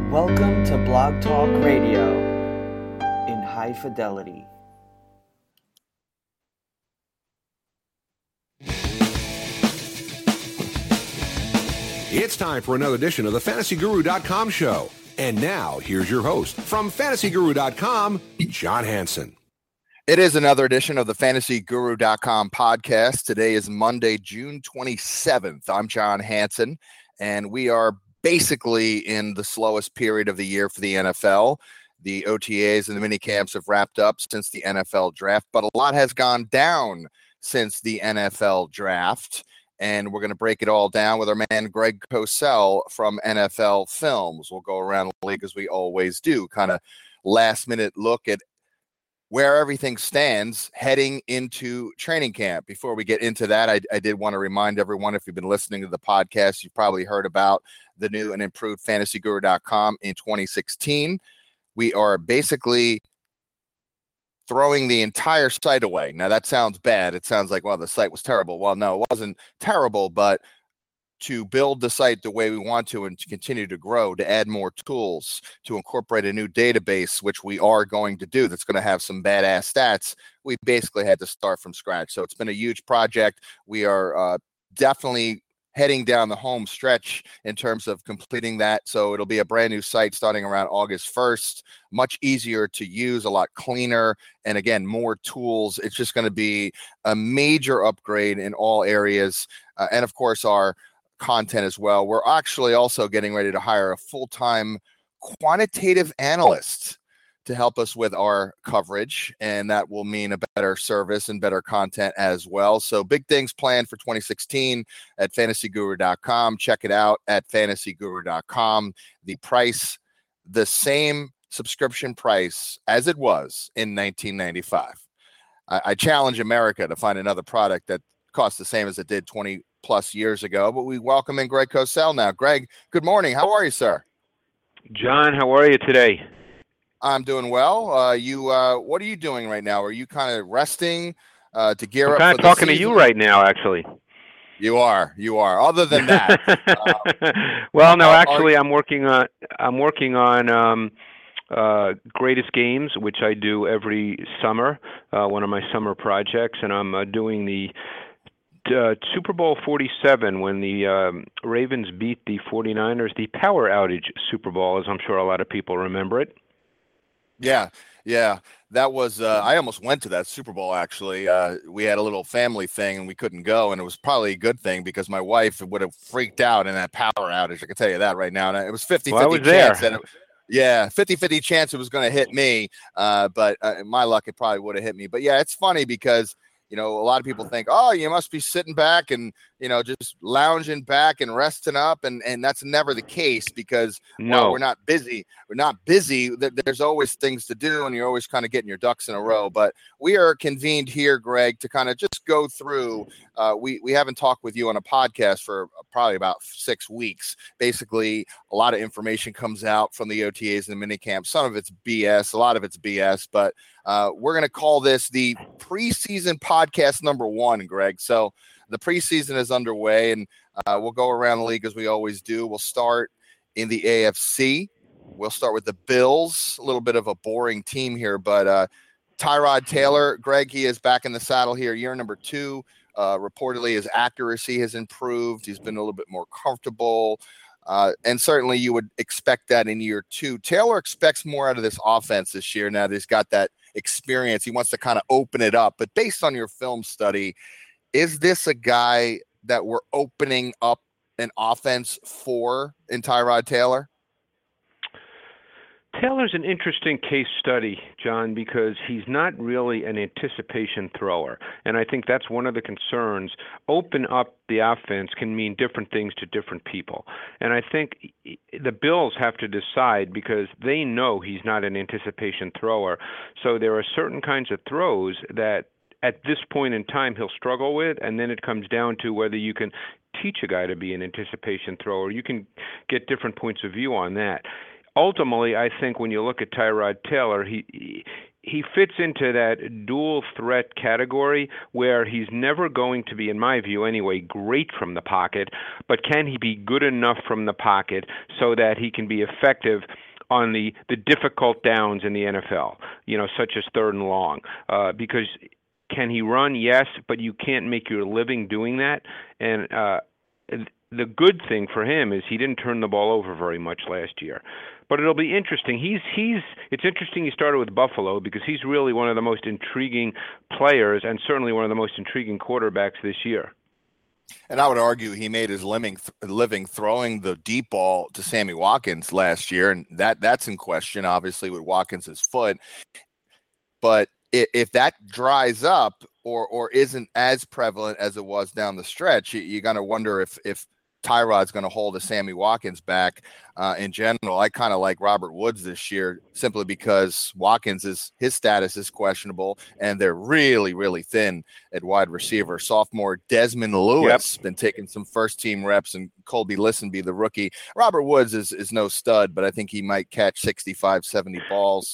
Welcome to Blog Talk Radio in high fidelity. It's time for another edition of the FantasyGuru.com show. And now, here's your host from FantasyGuru.com, John Hansen. It is another edition of the FantasyGuru.com podcast. Today is Monday, June 27th. I'm John Hansen, and we are basically in the slowest period of the year for the NFL. The OTAs and the mini camps have wrapped up since the NFL draft, but a lot has gone down since the NFL draft. And we're going to break it all down with our man, Greg Cosell from NFL Films. We'll go around the league as we always do, kind of last minute look at where everything stands heading into training camp. Before we get into that, I did want to remind everyone, if you've been listening to the podcast, you've probably heard about the new and improved FantasyGuru.com in 2016. We are basically throwing the entire site away. Now, that sounds bad. It sounds like, well, the site was terrible. Well, no, it wasn't terrible, but to build the site the way we want to and to continue to grow, to add more tools, to incorporate a new database, which we are going to do, that's going to have some badass stats, we basically had to start from scratch. So it's been a huge project. We are definitely heading down the home stretch in terms of completing that. So it'll be a brand new site starting around August 1st, much easier to use, a lot cleaner, and again, more tools. It's just going to be a major upgrade in all areas. And of course, our content as well. We're actually also getting ready to hire a full-time quantitative analyst to help us with our coverage, and that will mean a better service and better content as well. So big things planned for 2016 at FantasyGuru.com. Check it out at FantasyGuru.com. The price, the same subscription price as it was in 1995. I challenge America to find another product that costs the same as it did 20 plus years ago, but we welcome in Greg Cosell now. Greg, good morning. How are you, sir? John, how are you today? I'm doing well. What are you doing right now? Are you kind of resting to gear up? I'm kind of talking to you right now, actually. You are. Other than that, well, no, actually, I'm working on Greatest Games, which I do every summer. One of my summer projects, and I'm doing the Super Bowl 47 when the Ravens beat the 49ers, the power outage Super Bowl, as I'm sure a lot of people remember it. Yeah. That was, I almost went to that Super Bowl, actually. We had a little family thing and we couldn't go, and it was probably a good thing because my wife would have freaked out in that power outage. I can tell you that right now. And it was 50-50 chance that 50-50 chance it was going to hit me. But my luck, it probably would have hit me. But yeah, it's funny because, you know, a lot of people think, oh, you must be sitting back and, you know, just lounging back and resting up. And that's never the case because while we're not busy, there's always things to do and you're always kind of getting your ducks in a row. But we are convened here, Greg, to kind of just go through. We haven't talked with you on a podcast for probably about 6 weeks. Basically, a lot of information comes out from the OTAs and the minicamp. Some of it's BS, a lot of it's BS, but we're going to call this the preseason podcast number 1, Greg. So the preseason is underway, and we'll go around the league as we always do. We'll start in the AFC. We'll start with the Bills, a little bit of a boring team here, but Tyrod Taylor, Greg, he is back in the saddle here, year number 2. Reportedly, his accuracy has improved. He's been a little bit more comfortable. And certainly you would expect that in year 2. Taylor expects more out of this offense this year now that he's got that experience. He wants to kind of open it up. But based on your film study, is this a guy that we're opening up an offense for in Tyrod Taylor? Taylor's an interesting case study, John, because he's not really an anticipation thrower. And I think that's one of the concerns. Open up the offense can mean different things to different people. And I think the Bills have to decide because they know he's not an anticipation thrower. So there are certain kinds of throws that at this point in time he'll struggle with, and then it comes down to whether you can teach a guy to be an anticipation thrower. You can get different points of view on that. Ultimately, I think when you look at Tyrod Taylor, he fits into that dual threat category where he's never going to be, in my view anyway, great from the pocket, but can he be good enough from the pocket so that he can be effective on the difficult downs in the NFL, such as 3rd and long, because can he run? Yes, but you can't make your living doing that. And the good thing for him is he didn't turn the ball over very much last year. But it'll be interesting. It's interesting he started with Buffalo because he's really one of the most intriguing players and certainly one of the most intriguing quarterbacks this year. And I would argue he made his living throwing the deep ball to Sammy Watkins last year, and that's in question, obviously, with Watkins' foot. But if that dries up or isn't as prevalent as it was down the stretch, you're going to wonder if Tyrod's going to hold a Sammy Watkins back in general. I kind of like Robert Woods this year simply because his status is questionable, and they're really, really thin at wide receiver. Sophomore Desmond Lewis been taking some first-team reps, and Colby Listenby, the rookie. Robert Woods is no stud, but I think he might catch 65, 70 balls.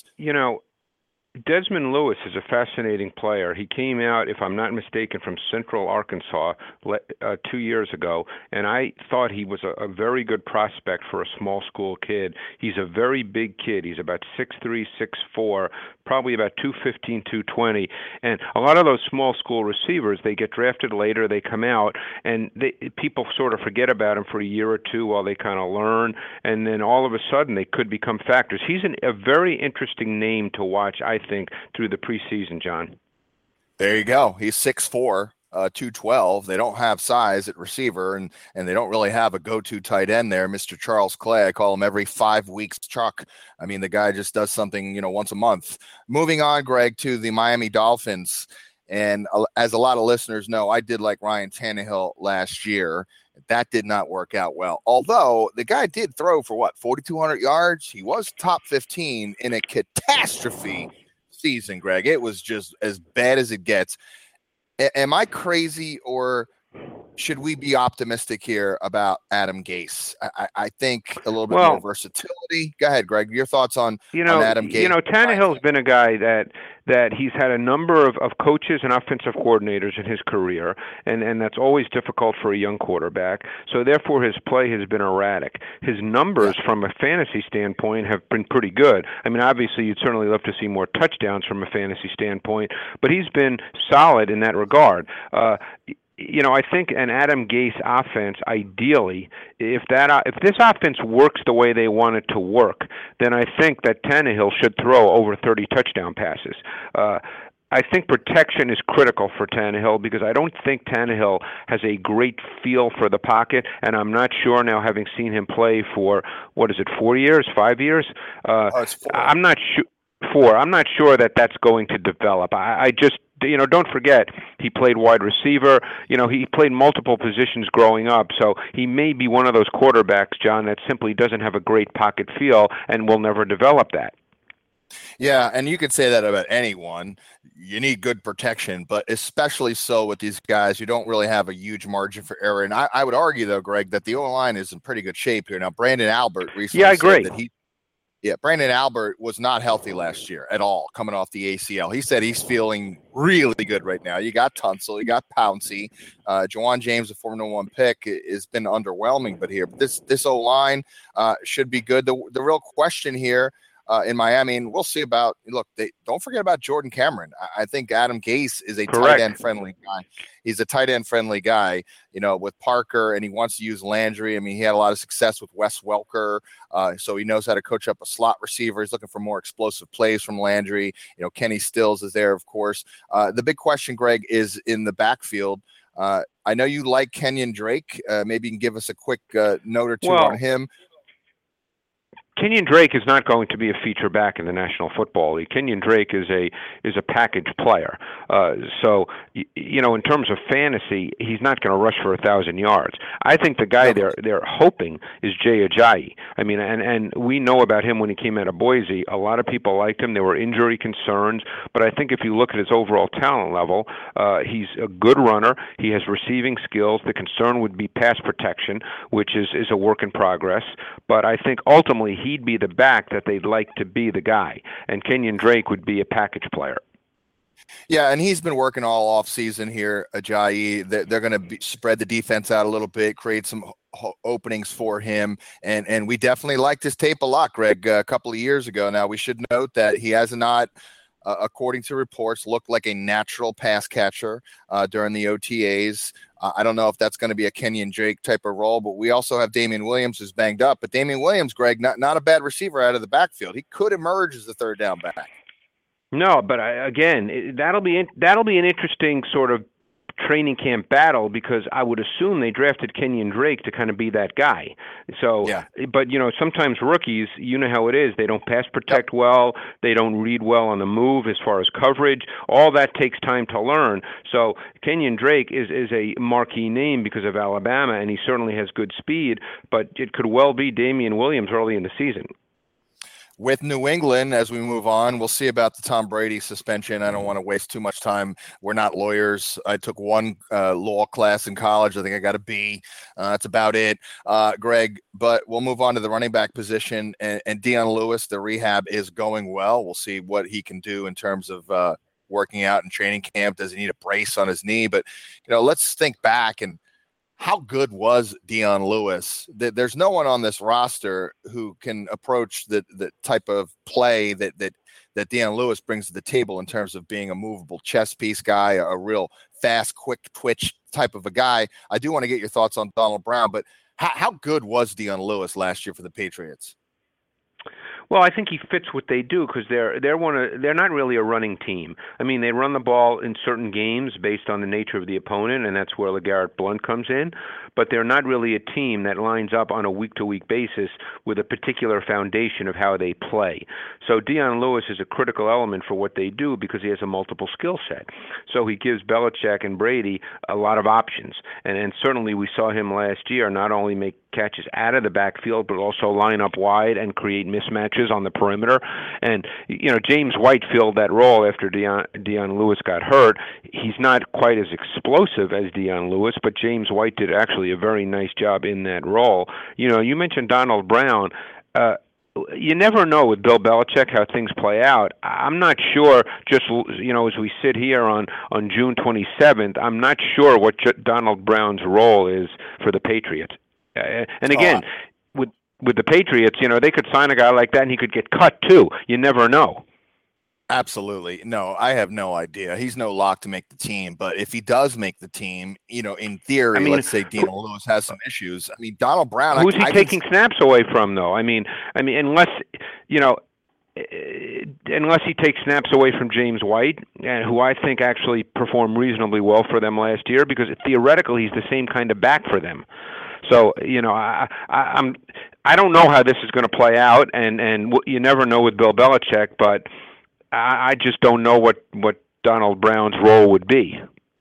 Desmond Lewis is a fascinating player. He came out, if I'm not mistaken, from Central Arkansas 2 years ago, and I thought he was a very good prospect for a small school kid. He's a very big kid. He's about 6'3", 6'4", probably about 215, 220. And a lot of those small school receivers, they get drafted later, they come out, and people sort of forget about him for a year or two while they kind of learn, and then all of a sudden they could become factors. He's a very interesting name to watch, I think, through the preseason, John. There you go. He's 6'4", 212. They don't have size at receiver, and they don't really have a go-to tight end there. Mr. Charles Clay, I call him every 5 weeks Chuck. I mean, the guy just does something, once a month. Moving on, Greg, to the Miami Dolphins. And as a lot of listeners know, I did like Ryan Tannehill last year. That did not work out well. Although the guy did throw for 4,200 yards. He was top 15 in a catastrophe season, Greg. It was just as bad as it gets. Am I crazy, or should we be optimistic here about Adam Gase? I think a little bit more versatility. Go ahead, Greg. Your thoughts on Adam Gase? Tannehill's been a guy that he's had a number of coaches and offensive coordinators in his career, and that's always difficult for a young quarterback. So therefore, his play has been erratic. His numbers from a fantasy standpoint have been pretty good. I mean, obviously, you'd certainly love to see more touchdowns from a fantasy standpoint, but he's been solid in that regard. I think an Adam Gase offense, ideally, if this offense works the way they want it to work, then I think that Tannehill should throw over 30 touchdown passes. I think protection is critical for Tannehill because I don't think Tannehill has a great feel for the pocket, and I'm not sure now, having seen him play for, 4 years, 5 years? It's 4. I'm not sure. 4. I'm not sure that that's going to develop. I just don't forget, he played wide receiver. He played multiple positions growing up, so he may be one of those quarterbacks, John, that simply doesn't have a great pocket feel and will never develop that. Yeah, and you could say that about anyone. You need good protection, but especially so with these guys who don't really have a huge margin for error. And I would argue, though, Greg, that the O-line is in pretty good shape here. Now, Brandon Albert recently said that Brandon Albert was not healthy last year at all, coming off the ACL. He said he's feeling really good right now. You got Tunsil, you got Pouncey. Juwan James, a former number 1 pick, has been underwhelming, but this O-line should be good. The real question here in Miami, and we'll see about, don't forget about Jordan Cameron. I think Adam Gase is a tight end friendly guy. He's a tight end friendly guy, with Parker, and he wants to use Landry. I mean, he had a lot of success with Wes Welker, so he knows how to coach up a slot receiver. He's looking for more explosive plays from Landry. Kenny Stills is there, of course. The big question, Greg, is in the backfield. I know you like Kenyon Drake. Maybe you can give us a quick note or two on him. Kenyon Drake is not going to be a feature back in the National Football League. Kenyon Drake is a package player. So in terms of fantasy, he's not going to rush for 1,000 yards. I think the guy they're hoping is Jay Ajayi. I mean, and we know about him when he came out of Boise. A lot of people liked him. There were injury concerns, but I think if you look at his overall talent level, he's a good runner. He has receiving skills. The concern would be pass protection, which is a work in progress. But I think ultimately he'd be the back that they'd like to be the guy, and Kenyon Drake would be a package player. Yeah, and he's been working all off season here, Ajayi. They're going to spread the defense out a little bit, create some openings for him, and we definitely liked his tape a lot, Greg. A couple of years ago. Now we should note that he has not, according to reports, looked like a natural pass catcher during the OTAs. I don't know if that's going to be a Kenyon Drake type of role, but we also have Damian Williams who's banged up. But Damian Williams, Greg, not a bad receiver out of the backfield. He could emerge as the third down back. No, but that'll be an interesting sort of training camp battle, because I would assume they drafted Kenyon Drake to kind of be that guy. So, yeah. But sometimes rookies, you know how it is. They don't pass protect well. They don't read well on the move as far as coverage. All that takes time to learn. So Kenyon Drake is a marquee name because of Alabama, and he certainly has good speed. But it could well be Damian Williams early in the season. With New England, as we move on, we'll see about the Tom Brady suspension. I don't want to waste too much time. We're not lawyers. I took one law class in college. I think I got a B. That's about it, Greg. But we'll move on to the running back position. And Dion Lewis, the rehab is going well. We'll see what he can do in terms of working out in training camp. Does he need a brace on his knee? But, let's think back and how good was Dion Lewis? There's no one on this roster who can approach the type of play that Dion Lewis brings to the table in terms of being a movable chess piece guy, a real fast, quick twitch type of a guy. I do want to get your thoughts on Donald Brown, but how good was Dion Lewis last year for the Patriots? Well, I think he fits what they do, because they're not really a running team. I mean, they run the ball in certain games based on the nature of the opponent, and that's where LeGarrette Blount comes in. But they're not really a team that lines up on a week-to-week basis with a particular foundation of how they play. So Dion Lewis is a critical element for what they do because he has a multiple skill set. So he gives Belichick and Brady a lot of options. And certainly we saw him last year not only make catches out of the backfield, but also line up wide and create mismatches on the perimeter. And, James White filled that role after Dion Lewis got hurt. He's not quite as explosive as Dion Lewis, but James White did actually a very nice job in that role. You mentioned Donald Brown. You never know with Bill Belichick how things play out. I'm not sure, just, as we sit here on June 27th, I'm not sure what Donald Brown's role is for the Patriots. And again, with the Patriots, they could sign a guy like that and he could get cut too. You never know. Absolutely. No, I have no idea. He's no lock to make the team, but if he does make the team, in theory, let's say Dion Lewis has some issues. I mean, Donald Brown. Who's he taking snaps away from, though? I mean, unless he takes snaps away from James White, who I think actually performed reasonably well for them last year, because theoretically he's the same kind of back for them. So, I don't know how this is going to play out, and you never know with Bill Belichick, but I just don't know what Donald Brown's role would be.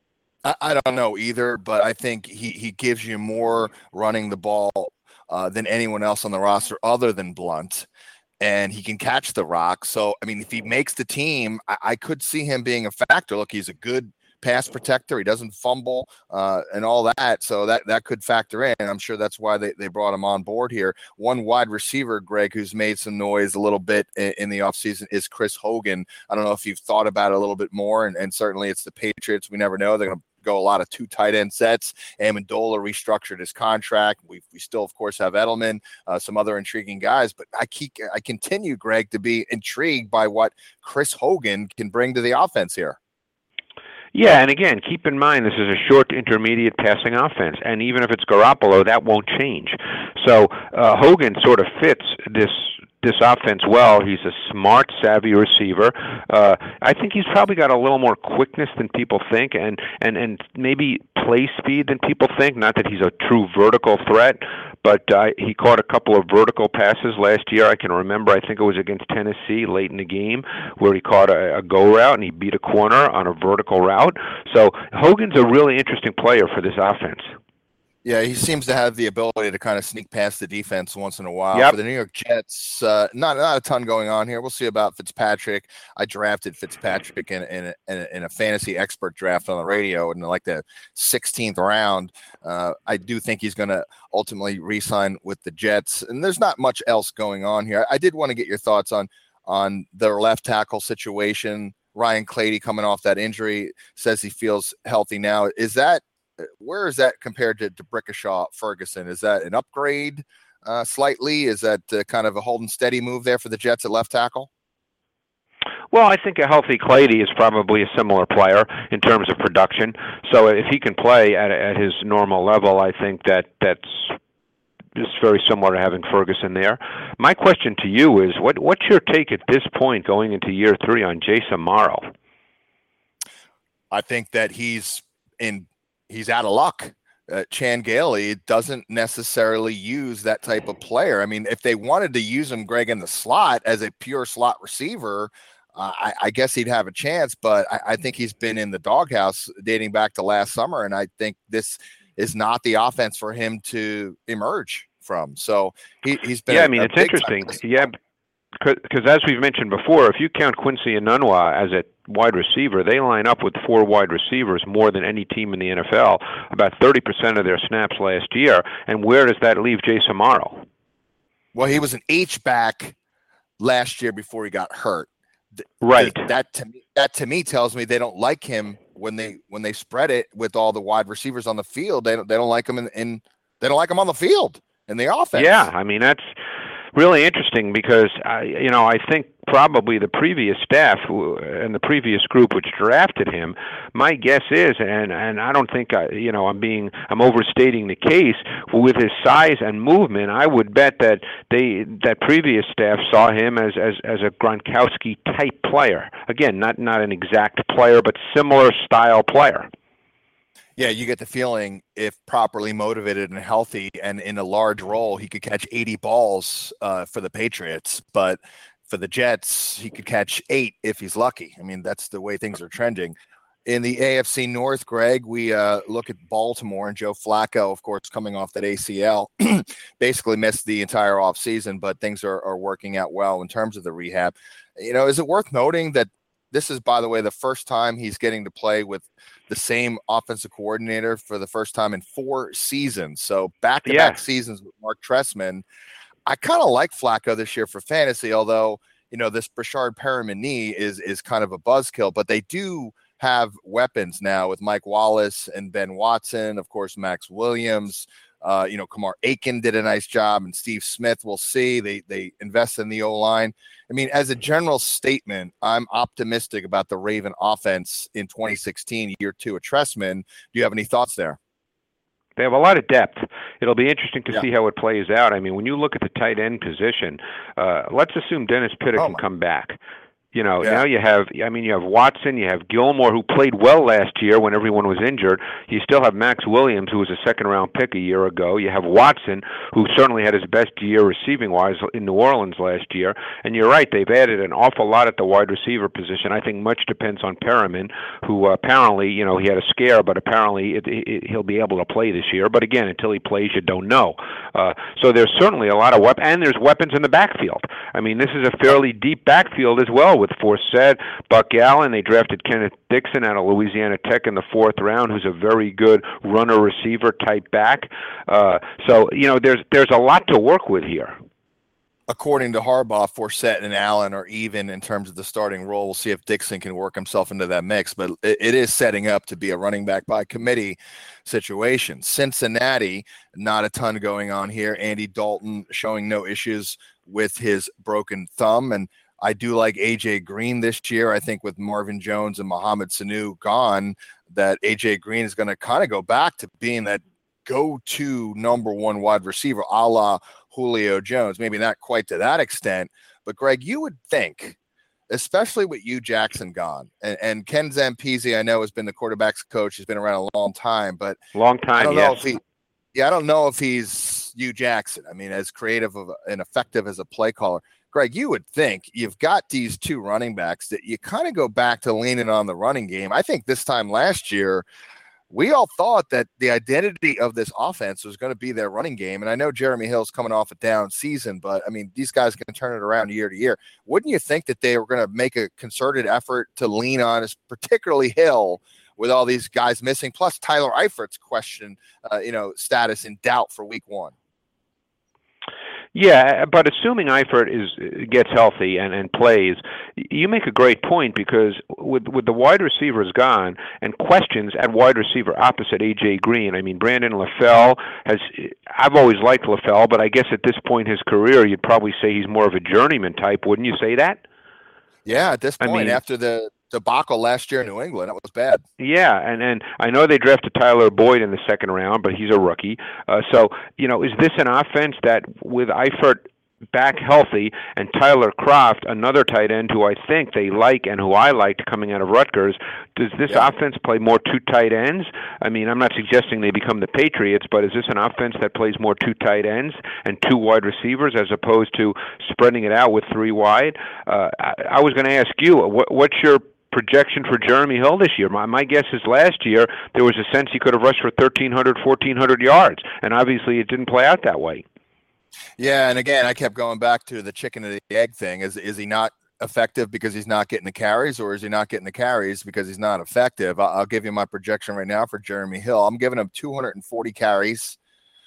I don't know either, but I think he gives you more running the ball than anyone else on the roster other than Blount, and he can catch the rock. So, I mean, if he makes the team, I could see him being a factor. Look, he's a good pass protector. He doesn't fumble and all that. So that could factor in. I'm sure that's why they brought him on board here. One wide receiver, Greg, who's made some noise a little bit in the offseason is Chris Hogan. I don't know if you've thought about it a little bit more, and certainly it's the Patriots. We never know. They're going to go a lot of 2 tight end sets. Amendola restructured his contract. We still, of course, have Edelman, some other intriguing guys, but I continue, Greg, to be intrigued by what Chris Hogan can bring to the offense here. Yeah, and again, keep in mind this is a short to intermediate passing offense, and even if it's Garoppolo, that won't change. So Hogan sort of fits this offense well. He's a smart, savvy receiver. I think he's probably got a little more quickness than people think, and maybe play speed than people think. Not that he's a true vertical threat, but he caught a couple of vertical passes last year. I can remember, I think it was against Tennessee late in the game, where he caught a go route and he beat a corner on a vertical route. So Hogan's a really interesting player for this offense. Yeah, he seems to have the ability to kind of sneak past the defense once in a while. Yep. For the New York Jets, not a ton going on here. We'll see about Fitzpatrick. I drafted Fitzpatrick in a fantasy expert draft on the radio in like the 16th round. I do think he's going to ultimately re-sign with the Jets, and there's not much else going on here. I did want to get your thoughts on their left tackle situation. Ryan Clady coming off that injury, says he feels healthy now. Where is that compared to Brickashaw Ferguson? Is that an upgrade slightly? Is that kind of a hold and steady move there for the Jets at left tackle? Well, I think a healthy Clady is probably a similar player in terms of production. So if he can play at his normal level, I think that's just very similar to having Ferguson there. My question to you is, what's your take at this point going into year 3 on Jason Morrow? I think that he's out of luck. Chan Gailey doesn't necessarily use that type of player. I mean, if they wanted to use him, Greg, in the slot as a pure slot receiver, I guess he'd have a chance, but I think he's been in the doghouse dating back to last summer, and I think this is not the offense for him to emerge from. So he's been. Yeah, I mean, it's interesting. Yeah, because as we've mentioned before, if you count Quincy Enunwa as a wide receiver, they line up with 4 wide receivers more than any team in the NFL, about 30% of their snaps last year. And where does that leave Jason Morrow? Well, he was an H-back last year before he got hurt. Right. That to me tells me they don't like him when they spread it with all the wide receivers on the field. They don't like him they don't like him on the field in the offense. Yeah, I mean, that's really interesting because I think probably the previous staff and the previous group which drafted him, my guess is, and I don't think I'm overstating the case, with his size and movement, I would bet that that previous staff saw him as a Gronkowski type player. Again, not an exact player, but similar style player. Yeah, you get the feeling if properly motivated and healthy and in a large role, he could catch 80 balls for the Patriots. But for the Jets, he could catch 8 if he's lucky. I mean, that's the way things are trending. In the AFC North, Greg, we look at Baltimore and Joe Flacco, of course, coming off that ACL, basically missed the entire offseason, but things are working out well in terms of the rehab. Is it worth noting that this is, by the way, the first time he's getting to play with the same offensive coordinator for the first time in 4 seasons. So back-to-back seasons with Mark Trestman. I kind of like Flacco this year for fantasy, although, this Brashard Perriman knee is kind of a buzzkill, but they do have weapons now with Mike Wallace and Ben Watson, of course, Max Williams. Kamar Aiken did a nice job, and Steve Smith, we'll see. They invest in the O-line. I mean, as a general statement, I'm optimistic about the Raven offense in 2016, year 2 of Trestman. Do you have any thoughts there? They have a lot of depth. It'll be interesting to see how it plays out. I mean, when you look at the tight end position, let's assume Dennis Pitta can come back. Now you have Watson, you have Gilmore, who played well last year when everyone was injured. You still have Max Williams, who was a second-round pick a year ago. You have Watson, who certainly had his best year receiving-wise in New Orleans last year. And you're right, they've added an awful lot at the wide receiver position. I think much depends on Perriman, who apparently, he had a scare, but apparently he'll be able to play this year. But again, until he plays, you don't know. So there's certainly a lot of weapons, and there's weapons in the backfield. I mean, this is a fairly deep backfield as well, with Forsett, Buck Allen. They drafted Kenneth Dixon out of Louisiana Tech in the 4th round, who's a very good runner-receiver type back. So there's a lot to work with here. According to Harbaugh, Forsett and Allen are even in terms of the starting role. We'll see if Dixon can work himself into that mix, but it is setting up to be a running back by committee situation. Cincinnati, not a ton going on here. Andy Dalton showing no issues with his broken thumb, and I do like A.J. Green this year. I think with Marvin Jones and Mohamed Sanu gone, that A.J. Green is going to kind of go back to being that go-to number 1 wide receiver, a la Julio Jones. Maybe not quite to that extent, but Greg, you would think, especially with Hugh Jackson gone, and Ken Zampese, I know, has been the quarterback's coach. He's been around a long time, but I don't know if he's Hugh Jackson. I mean, as creative and effective as a play caller. Greg, you would think you've got these 2 running backs that you kind of go back to leaning on the running game. I think this time last year, we all thought that the identity of this offense was going to be their running game. And I know Jeremy Hill's coming off a down season, but I mean, these guys can turn it around year to year. Wouldn't you think that they were going to make a concerted effort to lean on, particularly Hill, with all these guys missing, plus Tyler Eifert's status in doubt for week 1? Yeah, but assuming Eifert gets healthy and plays, you make a great point because with the wide receivers gone and questions at wide receiver opposite A.J. Green, I mean, Brandon LaFell I've always liked LaFell, but I guess at this point in his career, you'd probably say he's more of a journeyman type, wouldn't you say that? Yeah, at this point, after the debacle last year in New England, that was bad. Yeah, and I know they drafted Tyler Boyd in the second round, but he's a rookie. So, is this an offense that with Eifert back healthy and Tyler Kroft, another tight end who I think they like and who I liked coming out of Rutgers, does this offense play more two tight ends? I mean, I'm not suggesting they become the Patriots, but is this an offense that plays more two tight ends and two wide receivers as opposed to spreading it out with three wide? I was going to ask you, what's your projection for Jeremy Hill this year? My guess is last year there was a sense he could have rushed for 1,300, 1,400 yards, and obviously it didn't play out that way. Yeah, and again, I kept going back to the chicken and the egg thing. Is he not effective because he's not getting the carries, or is he not getting the carries because he's not effective? I'll give you my projection right now for Jeremy Hill. I'm giving him 240 carries,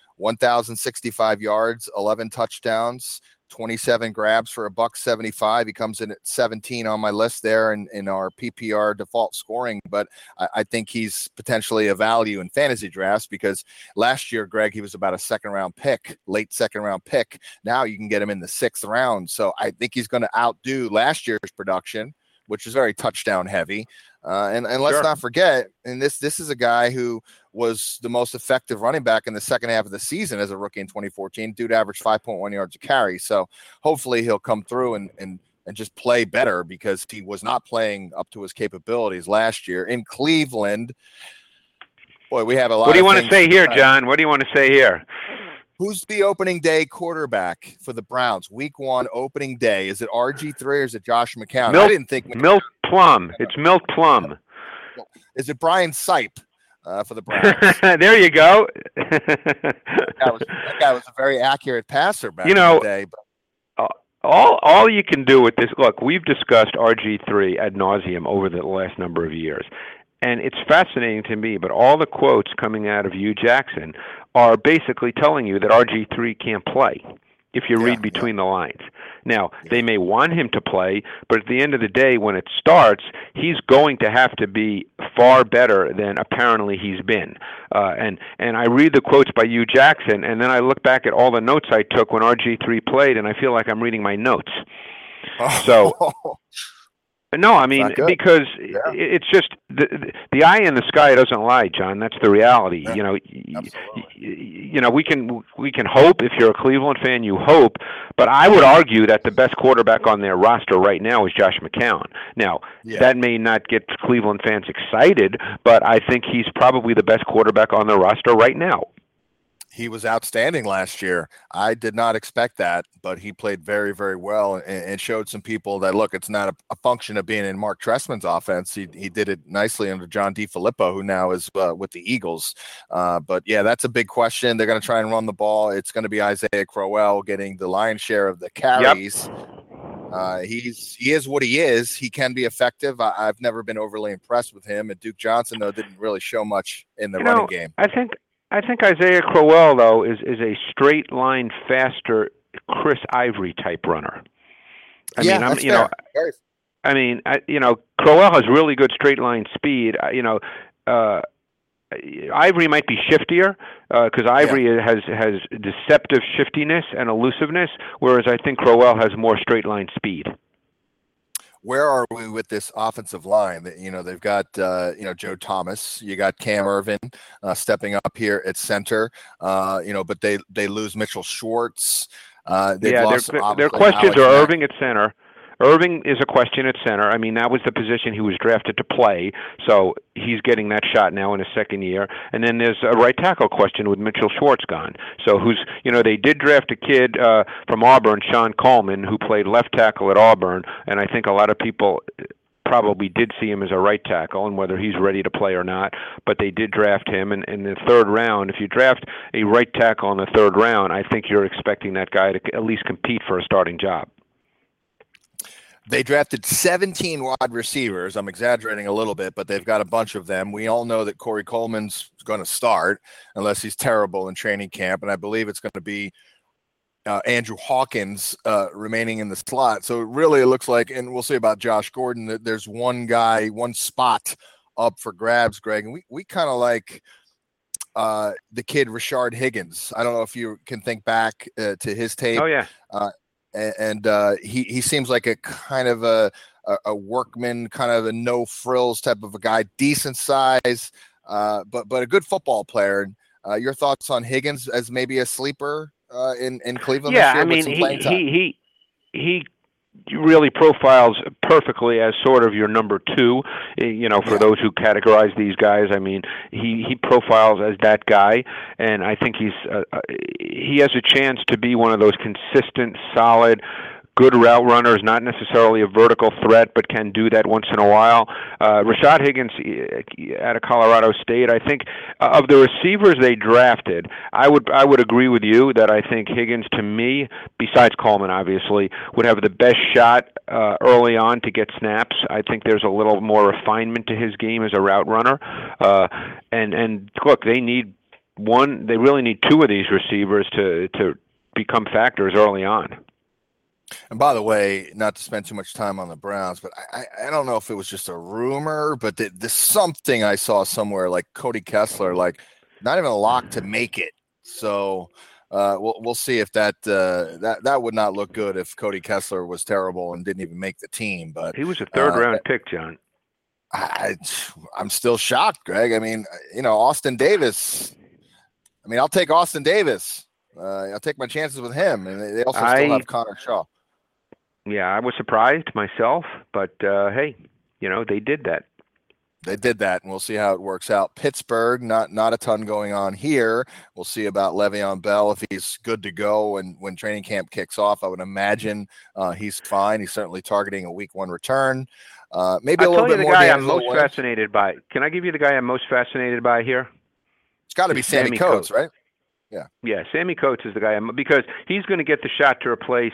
1,065 yards, 11 touchdowns, 27 grabs for $175. He comes in at 17 on my list there in our PPR default scoring, but I think he's potentially a value in fantasy drafts because last year, Greg, he was about a late second round pick. Now you can get him in the 6th round. So I think he's going to outdo last year's production, which is very touchdown heavy. And let's not forget, and this is a guy who was the most effective running back in the second half of the season as a rookie in 2014. Dude averaged 5.1 yards a carry. So hopefully he'll come through and just play better because he was not playing up to his capabilities last year in Cleveland. Boy, we have a lot. What do you want to say here, John? What do you want to say here? Who's the opening day quarterback for the Browns? Week 1 opening day. Is it RG3 or is it Josh McCown? I didn't think Milt Plum. It's Milt Plum. Is it Brian Sipe for the Browns? There you go. that guy was a very accurate passer back in the day. But all you can do with this, look, we've discussed RG3 ad nauseum over the last number of years. And it's fascinating to me, but all the quotes coming out of Hugh Jackson are basically telling you that RG3 can't play if you read between the lines. Now, they may want him to play, but at the end of the day, when it starts, he's going to have to be far better than apparently he's been. And I read the quotes by Hugh Jackson, and then I look back at all the notes I took when RG3 played, and I feel like I'm reading my notes. So... No, I mean, because it's just the eye in the sky doesn't lie, John. That's the reality. Yeah. We can hope. If you're a Cleveland fan, you hope. But I would argue that the best quarterback on their roster right now is Josh McCown. Now, that may not get Cleveland fans excited, but I think he's probably the best quarterback on the roster right now. He was outstanding last year. I did not expect that, but he played very, very well and showed some people that, look, it's not a function of being in Mark Trestman's offense. He did it nicely under John DeFilippo, who now is with the Eagles. But, yeah, that's a big question. They're going to try and run the ball. It's going to be Isaiah Crowell getting the lion's share of the carries. Yep. He is what he is. He can be effective. I've never been overly impressed with him. And Duke Johnson, though, didn't really show much in the running game. I think Isaiah Crowell, though, is a straight line, faster Chris Ivory type runner. Crowell has really good straight line speed. Ivory might be shiftier because Ivory has deceptive shiftiness and elusiveness, whereas I think Crowell has more straight line speed. Where are we with this offensive line? They've got, Joe Thomas. You got Cam Irvin stepping up here at center, but they lose Mitchell Schwartz. Their questions are Irving at center. Irving is a question at center. I mean, that was the position he was drafted to play, so he's getting that shot now in his second year. And then there's a right tackle question with Mitchell Schwartz gone. So they did draft a kid from Auburn, Sean Coleman, who played left tackle at Auburn, and I think a lot of people probably did see him as a right tackle and whether he's ready to play or not, but they did draft him. And in the third round, if you draft a right tackle in the third round, I think you're expecting that guy to at least compete for a starting job. They drafted 17 wide receivers. I'm exaggerating a little bit, but they've got a bunch of them. We all know that Corey Coleman's going to start unless he's terrible in training camp, and I believe it's going to be Andrew Hawkins remaining in the slot. So really it looks like, and we'll see about Josh Gordon, that there's one spot up for grabs, Greg. And we kind of like the kid Rashard Higgins. I don't know if you can think back to his tape. Oh, yeah. He seems like a kind of a workman, kind of a no frills type of a guy, decent size, but a good football player. Your thoughts on Higgins as maybe a sleeper in Cleveland? Yeah, this year I mean, he really profiles perfectly as sort of your number two. For those who categorize these guys, I mean, he profiles as that guy, and I think he has a chance to be one of those consistent, solid, good route runners, not necessarily a vertical threat, but can do that once in a while. Rashard Higgins out of Colorado State, I think of the receivers they drafted, I would agree with you that I think Higgins, to me, besides Coleman obviously, would have the best shot early on to get snaps. I think there's a little more refinement to his game as a route runner. And look, they really need two of these receivers to become factors early on. And by the way, not to spend too much time on the Browns, but I don't know if it was just a rumor, but there's something I saw somewhere like Cody Kessler, like not even a lock to make it. So we'll see if that would not look good if Cody Kessler was terrible and didn't even make the team. But he was a third-round pick, John. I'm still shocked, Greg. I mean, Austin Davis. I mean, I'll take Austin Davis. I'll take my chances with him, and they also still have Connor Shaw. Yeah, I was surprised myself, but hey, they did that. They did that, and we'll see how it works out. Pittsburgh, not a ton going on here. We'll see about Le'Veon Bell if he's good to go, and when training camp kicks off, I would imagine he's fine. He's certainly targeting a week 1 return. Maybe a little bit more. I'll tell you the guy I'm most fascinated by. Can I give you the guay I'm most fascinated by here? It's got to be Sammy Coates, right? Yeah, Sammy Coates is the guy, because he's going to get the shot to replace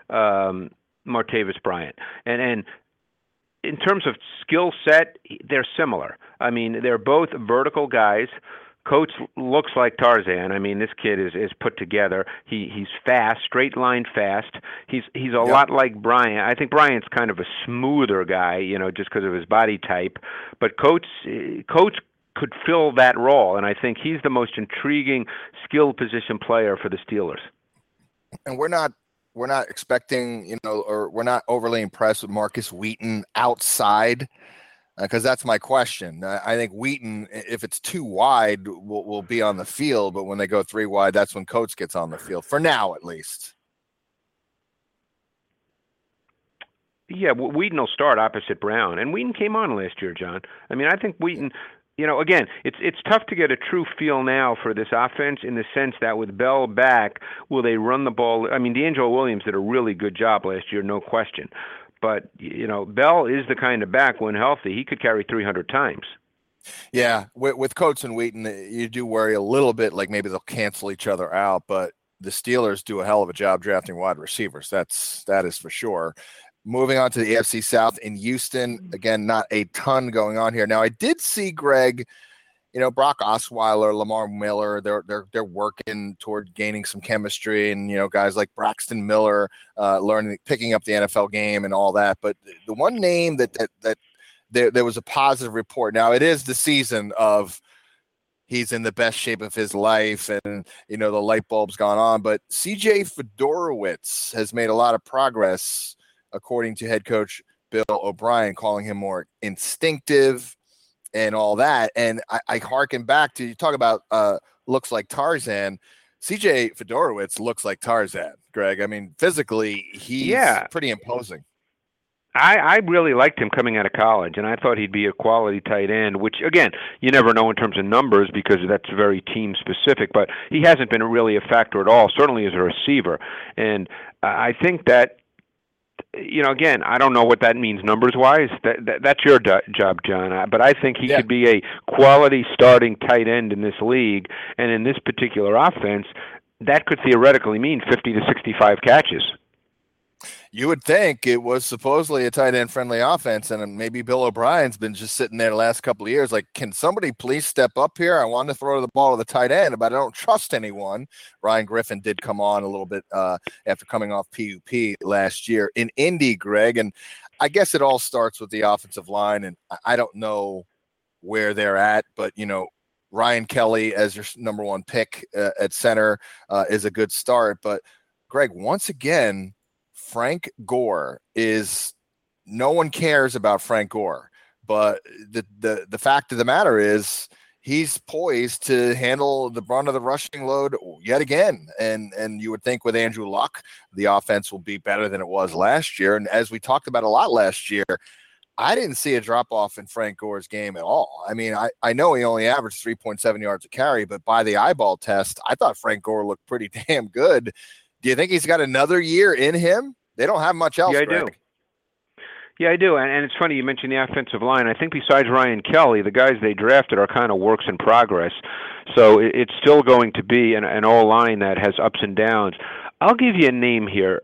Martavis Bryant. And in terms of skill set, they're similar. I mean, they're both vertical guys. Coates looks like Tarzan. I mean, this kid is put together. He's fast, straight line fast. He's a lot like Bryant. I think Bryant's kind of a smoother guy, just because of his body type. But Coates could fill that role, and I think he's the most intriguing skill position player for the Steelers. And we're not expecting, or we're not overly impressed with Marcus Wheaton outside, because that's my question. I think Wheaton, if it's too wide, will be on the field, but when they go 3 wide, that's when Coates gets on the field, for now at least. Yeah, Wheaton will start opposite Brown, and Wheaton came on last year, John. I mean, I think Wheaton... again, it's tough to get a true feel now for this offense, in the sense that with Bell back, will they run the ball? I mean, D'Angelo Williams did a really good job last year, no question. But, Bell is the kind of back, when healthy, he could carry 300 times. Yeah, with Coates and Wheaton, you do worry a little bit, like maybe they'll cancel each other out. But the Steelers do a hell of a job drafting wide receivers. That is for sure. Moving on to the AFC South in Houston, again, not a ton going on here. Now, I did see, Greg, Brock Osweiler, Lamar Miller, they're working toward gaining some chemistry, and guys like Braxton Miller picking up the NFL game and all that. But the one name that there was a positive report. Now, it is the season of he's in the best shape of his life, and the light bulb's gone on. But C.J. Fedorowicz has made a lot of progress, according to head coach Bill O'Brien, calling him more instinctive and all that. And I hearken back to, you talk about looks like Tarzan. C.J. Fedorowicz looks like Tarzan, Greg. I mean, physically, he's pretty imposing. I really liked him coming out of college, and I thought he'd be a quality tight end, which, again, you never know in terms of numbers, because that's very team-specific, but he hasn't been really a factor at all, certainly as a receiver. And I think that, again, I don't know what that means numbers-wise. That's your job, John. But I think he could be a quality starting tight end in this league, and in this particular offense, that could theoretically mean 50 to 65 catches. You would think it was supposedly a tight end friendly offense, and maybe Bill O'Brien's been just sitting there the last couple of years like, can somebody please step up here? I want to throw the ball to the tight end, but I don't trust anyone. Ryan Griffin did come on a little bit after coming off PUP last year in Indy, Greg, and I guess it all starts with the offensive line, and I don't know where they're at, but, Ryan Kelly as your number one pick at center is a good start. But, Greg, once again, Frank Gore no one cares about Frank Gore, but the fact of the matter is he's poised to handle the brunt of the rushing load yet again. And you would think with Andrew Luck, the offense will be better than it was last year. And as we talked about a lot last year, I didn't see a drop off in Frank Gore's game at all. I mean, I know he only averaged 3.7 yards a carry, but by the eyeball test, I thought Frank Gore looked pretty damn good. Do you think he's got another year in him? They don't have much else. Yeah, I Greg. do. Yeah, I do. And it's funny you mentioned the offensive line. I think besides Ryan Kelly, the guys they drafted are kind of works in progress. So it's still going to be an O-line that has ups and downs. I'll give you a name here,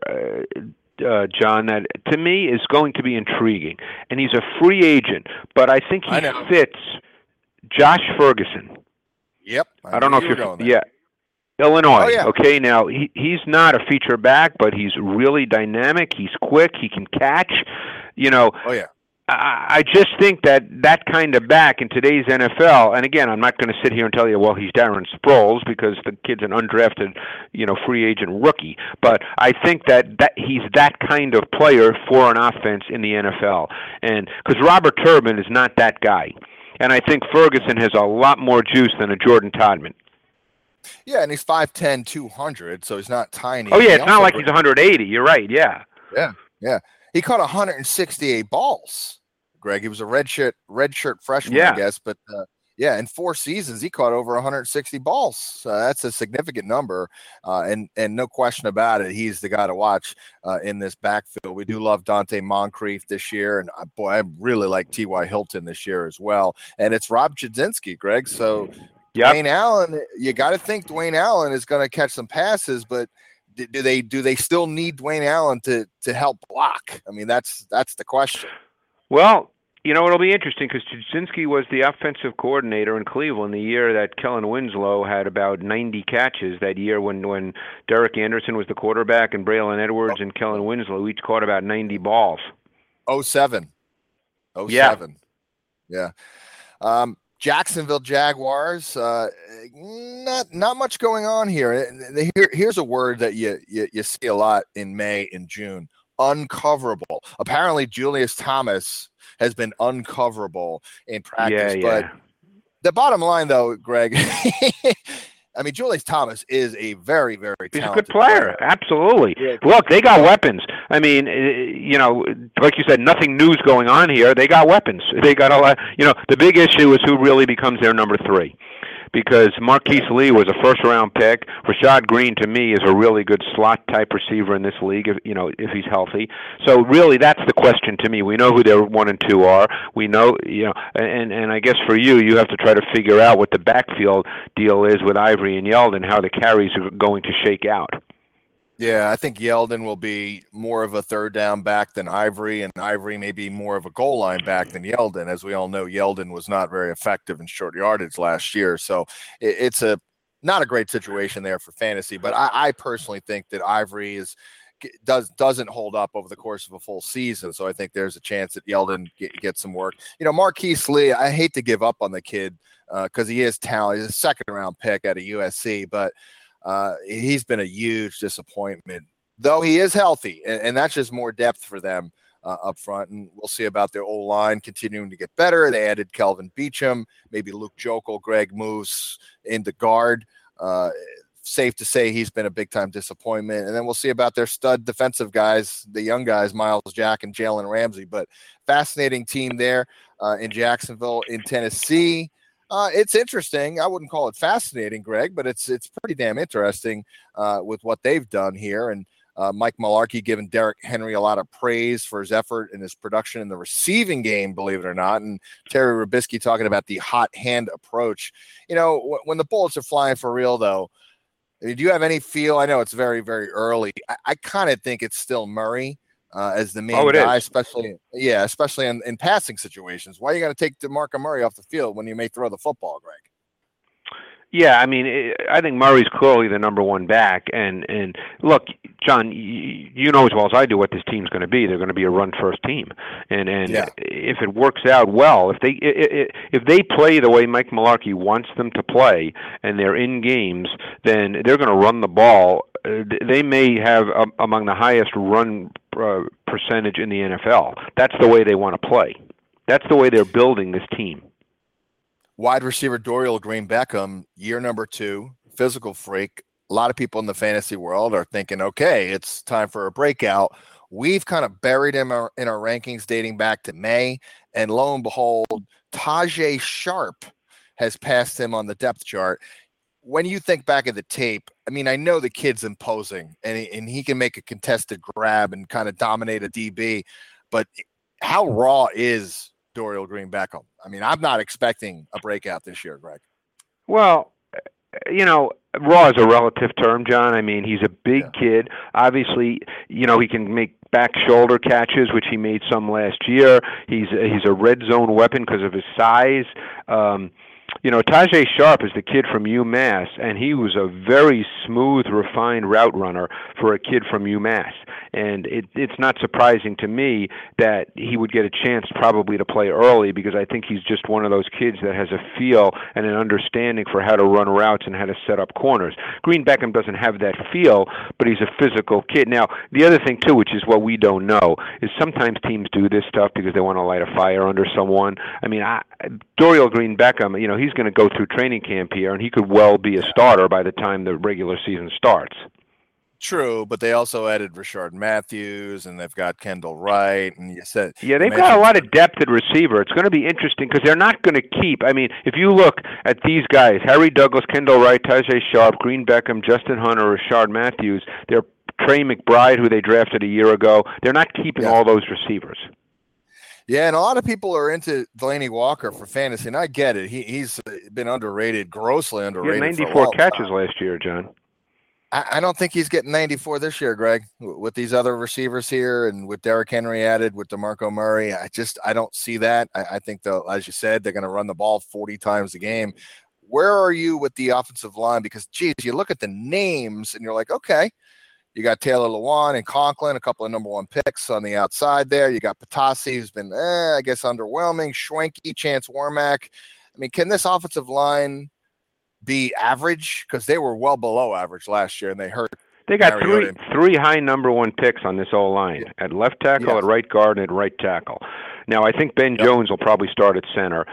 John, that to me is going to be intriguing. And he's a free agent, but I think he fits Josh Ferguson. Yep. I don't know if you're – yeah. Illinois. Oh, yeah. Okay, now he's not a feature back, but he's really dynamic. He's quick. He can catch. Oh, yeah. I just think that kind of back in today's NFL, and again, I'm not going to sit here and tell you, well, he's Darren Sproles because the kid's an undrafted, free agent rookie. But I think that he's that kind of player for an offense in the NFL, and because Robert Turbin is not that guy, and I think Ferguson has a lot more juice than a Jordan Todman. Yeah, and he's 5'10", 200, so he's not tiny. Oh, yeah, it's not like he's 180. You're right, yeah. Yeah. He caught 168 balls, Greg. He was a redshirt freshman, I guess. But, in 4 seasons, he caught over 160 balls. So that's a significant number, and no question about it, he's the guy to watch in this backfield. We do love Dante Moncrief this year, and, I really like T.Y. Hilton this year as well. And it's Rob Chudzinski, Greg, so – yep. Dwayne Allen, you got to think Dwayne Allen is going to catch some passes, but do they still need Dwayne Allen to help block? I mean, that's the question. Well, it'll be interesting because Chudzinski was the offensive coordinator in Cleveland the year that Kellen Winslow had about 90 catches that year when Derek Anderson was the quarterback and Braylon Edwards and Kellen Winslow each caught about 90 balls. 07. Yeah. Jacksonville Jaguars, not much going on here. Here's a word that you see a lot in May and June: uncoverable. Apparently, Julius Thomas has been uncoverable in practice. But the bottom line, though, Greg, I mean, Julius Thomas is a very, very talented He's a good player. Absolutely. Yeah. Look, they got weapons. I mean, like you said, nothing new's going on here. They got weapons. They got a lot. The big issue is who really becomes their number 3. Because Marquise Lee was a first-round pick. Rashad Green, to me, is a really good slot-type receiver in this league, if he's healthy. So really, that's the question to me. We know who their 1 and 2 are. We know, and I guess for you have to try to figure out what the backfield deal is with Ivory and Yeldon, how the carries are going to shake out. Yeah, I think Yeldon will be more of a third down back than Ivory, and Ivory may be more of a goal line back than Yeldon. As we all know, Yeldon was not very effective in short yardage last year. So it's not a great situation there for fantasy. But I personally think that Ivory doesn't hold up over the course of a full season. So I think there's a chance that Yeldon gets some work. Marquise Lee, I hate to give up on the kid because he is talented. He's a second-round pick out of USC, but he's been a huge disappointment, though he is healthy, and that's just more depth for them up front. And we'll see about their O-line continuing to get better. They added Kelvin Beachum, maybe Luke Jokel. Greg moves into guard. Safe to say he's been a big-time disappointment. And then we'll see about their stud defensive guys, the young guys, Miles Jack and Jalen Ramsey. But fascinating team there in Jacksonville. In Tennessee, it's interesting. I wouldn't call it fascinating, Greg, but it's pretty damn interesting with what they've done here. And Mike Mularkey giving Derrick Henry a lot of praise for his effort and his production in the receiving game, believe it or not. And Terry Rubisky talking about the hot hand approach. When the bullets are flying for real, though, I mean, do you have any feel? I know it's very, very early. I kind of think it's still Murray as the main guy, especially in passing situations. Why are you going to take DeMarco Murray off the field when you may throw the football, Greg? Yeah, I mean, I think Murray's clearly the number one back. And look, John, you know as well as I do what this team's going to be. They're going to be a run-first team. And if it works out well, if they play the way Mike Mularkey wants them to play and they're in games, then they're going to run the ball. They may have among the highest run percentage in the NFL. That's the way they want to play. That's the way they're building this team. Wide receiver Dorial Green-Beckham, year number 2, physical freak. A lot of people in the fantasy world are thinking, okay, it's time for a breakout. We've kind of buried him in our rankings dating back to May, and lo and behold, Tajae Sharpe has passed him on the depth chart. When you think back at the tape, I mean, I know the kid's imposing, and he can make a contested grab and kind of dominate a DB, but how raw is Dorial Green-Beckham? I mean, I'm not expecting a breakout this year, Greg. Well, you know, raw is a relative term, John. I mean, he's a big kid. Obviously, you know, he can make back shoulder catches, which he made some last year. He's a red zone weapon because of his size. You know, Tajae Sharpe is the kid from UMass, and he was a very smooth, refined route runner for a kid from UMass. And it's not surprising to me that he would get a chance probably to play early, because I think he's just one of those kids that has a feel and an understanding for how to run routes and how to set up corners. Green-Beckham doesn't have that feel, but he's a physical kid. Now, the other thing, too, which is what we don't know, is sometimes teams do this stuff because they want to light a fire under someone. I mean, Dorial Green-Beckham, you know, he's going to go through training camp here, and he could well be a starter by the time the regular season starts. True, but they also added Rashard Matthews, and they've got Kendall Wright, and they've got a lot of depth at receiver. It's going to be interesting because they're not going to keep. I mean, if you look at these guys, Harry Douglas, Kendall Wright, Tajae Sharpe, Green-Beckham, Justin Hunter, Rashard Matthews, they're Trey McBride, who they drafted a year ago. They're not keeping all those receivers. Yeah, and a lot of people are into Delaney Walker for fantasy, and I get it. He's been underrated, grossly underrated. He had 94 catches last year, John. I don't think he's getting 94 this year, Greg, with these other receivers here and with Derrick Henry added, with DeMarco Murray. I don't see that. I think, as you said, they're going to run the ball 40 times a game. Where are you with the offensive line? Because, geez, you look at the names and you're like, okay, you got Taylor Lewan and Conklin, a couple of number 1 picks on the outside there. You got Patasi, who's been, I guess, underwhelming. Schwenke, Chance Warmack. I mean, can this offensive line be average? Because they were well below average last year, and they hurt. They got three high number 1 picks on this O-line, at left tackle, at right guard, and at right tackle. Now, I think Ben Jones will probably start at center.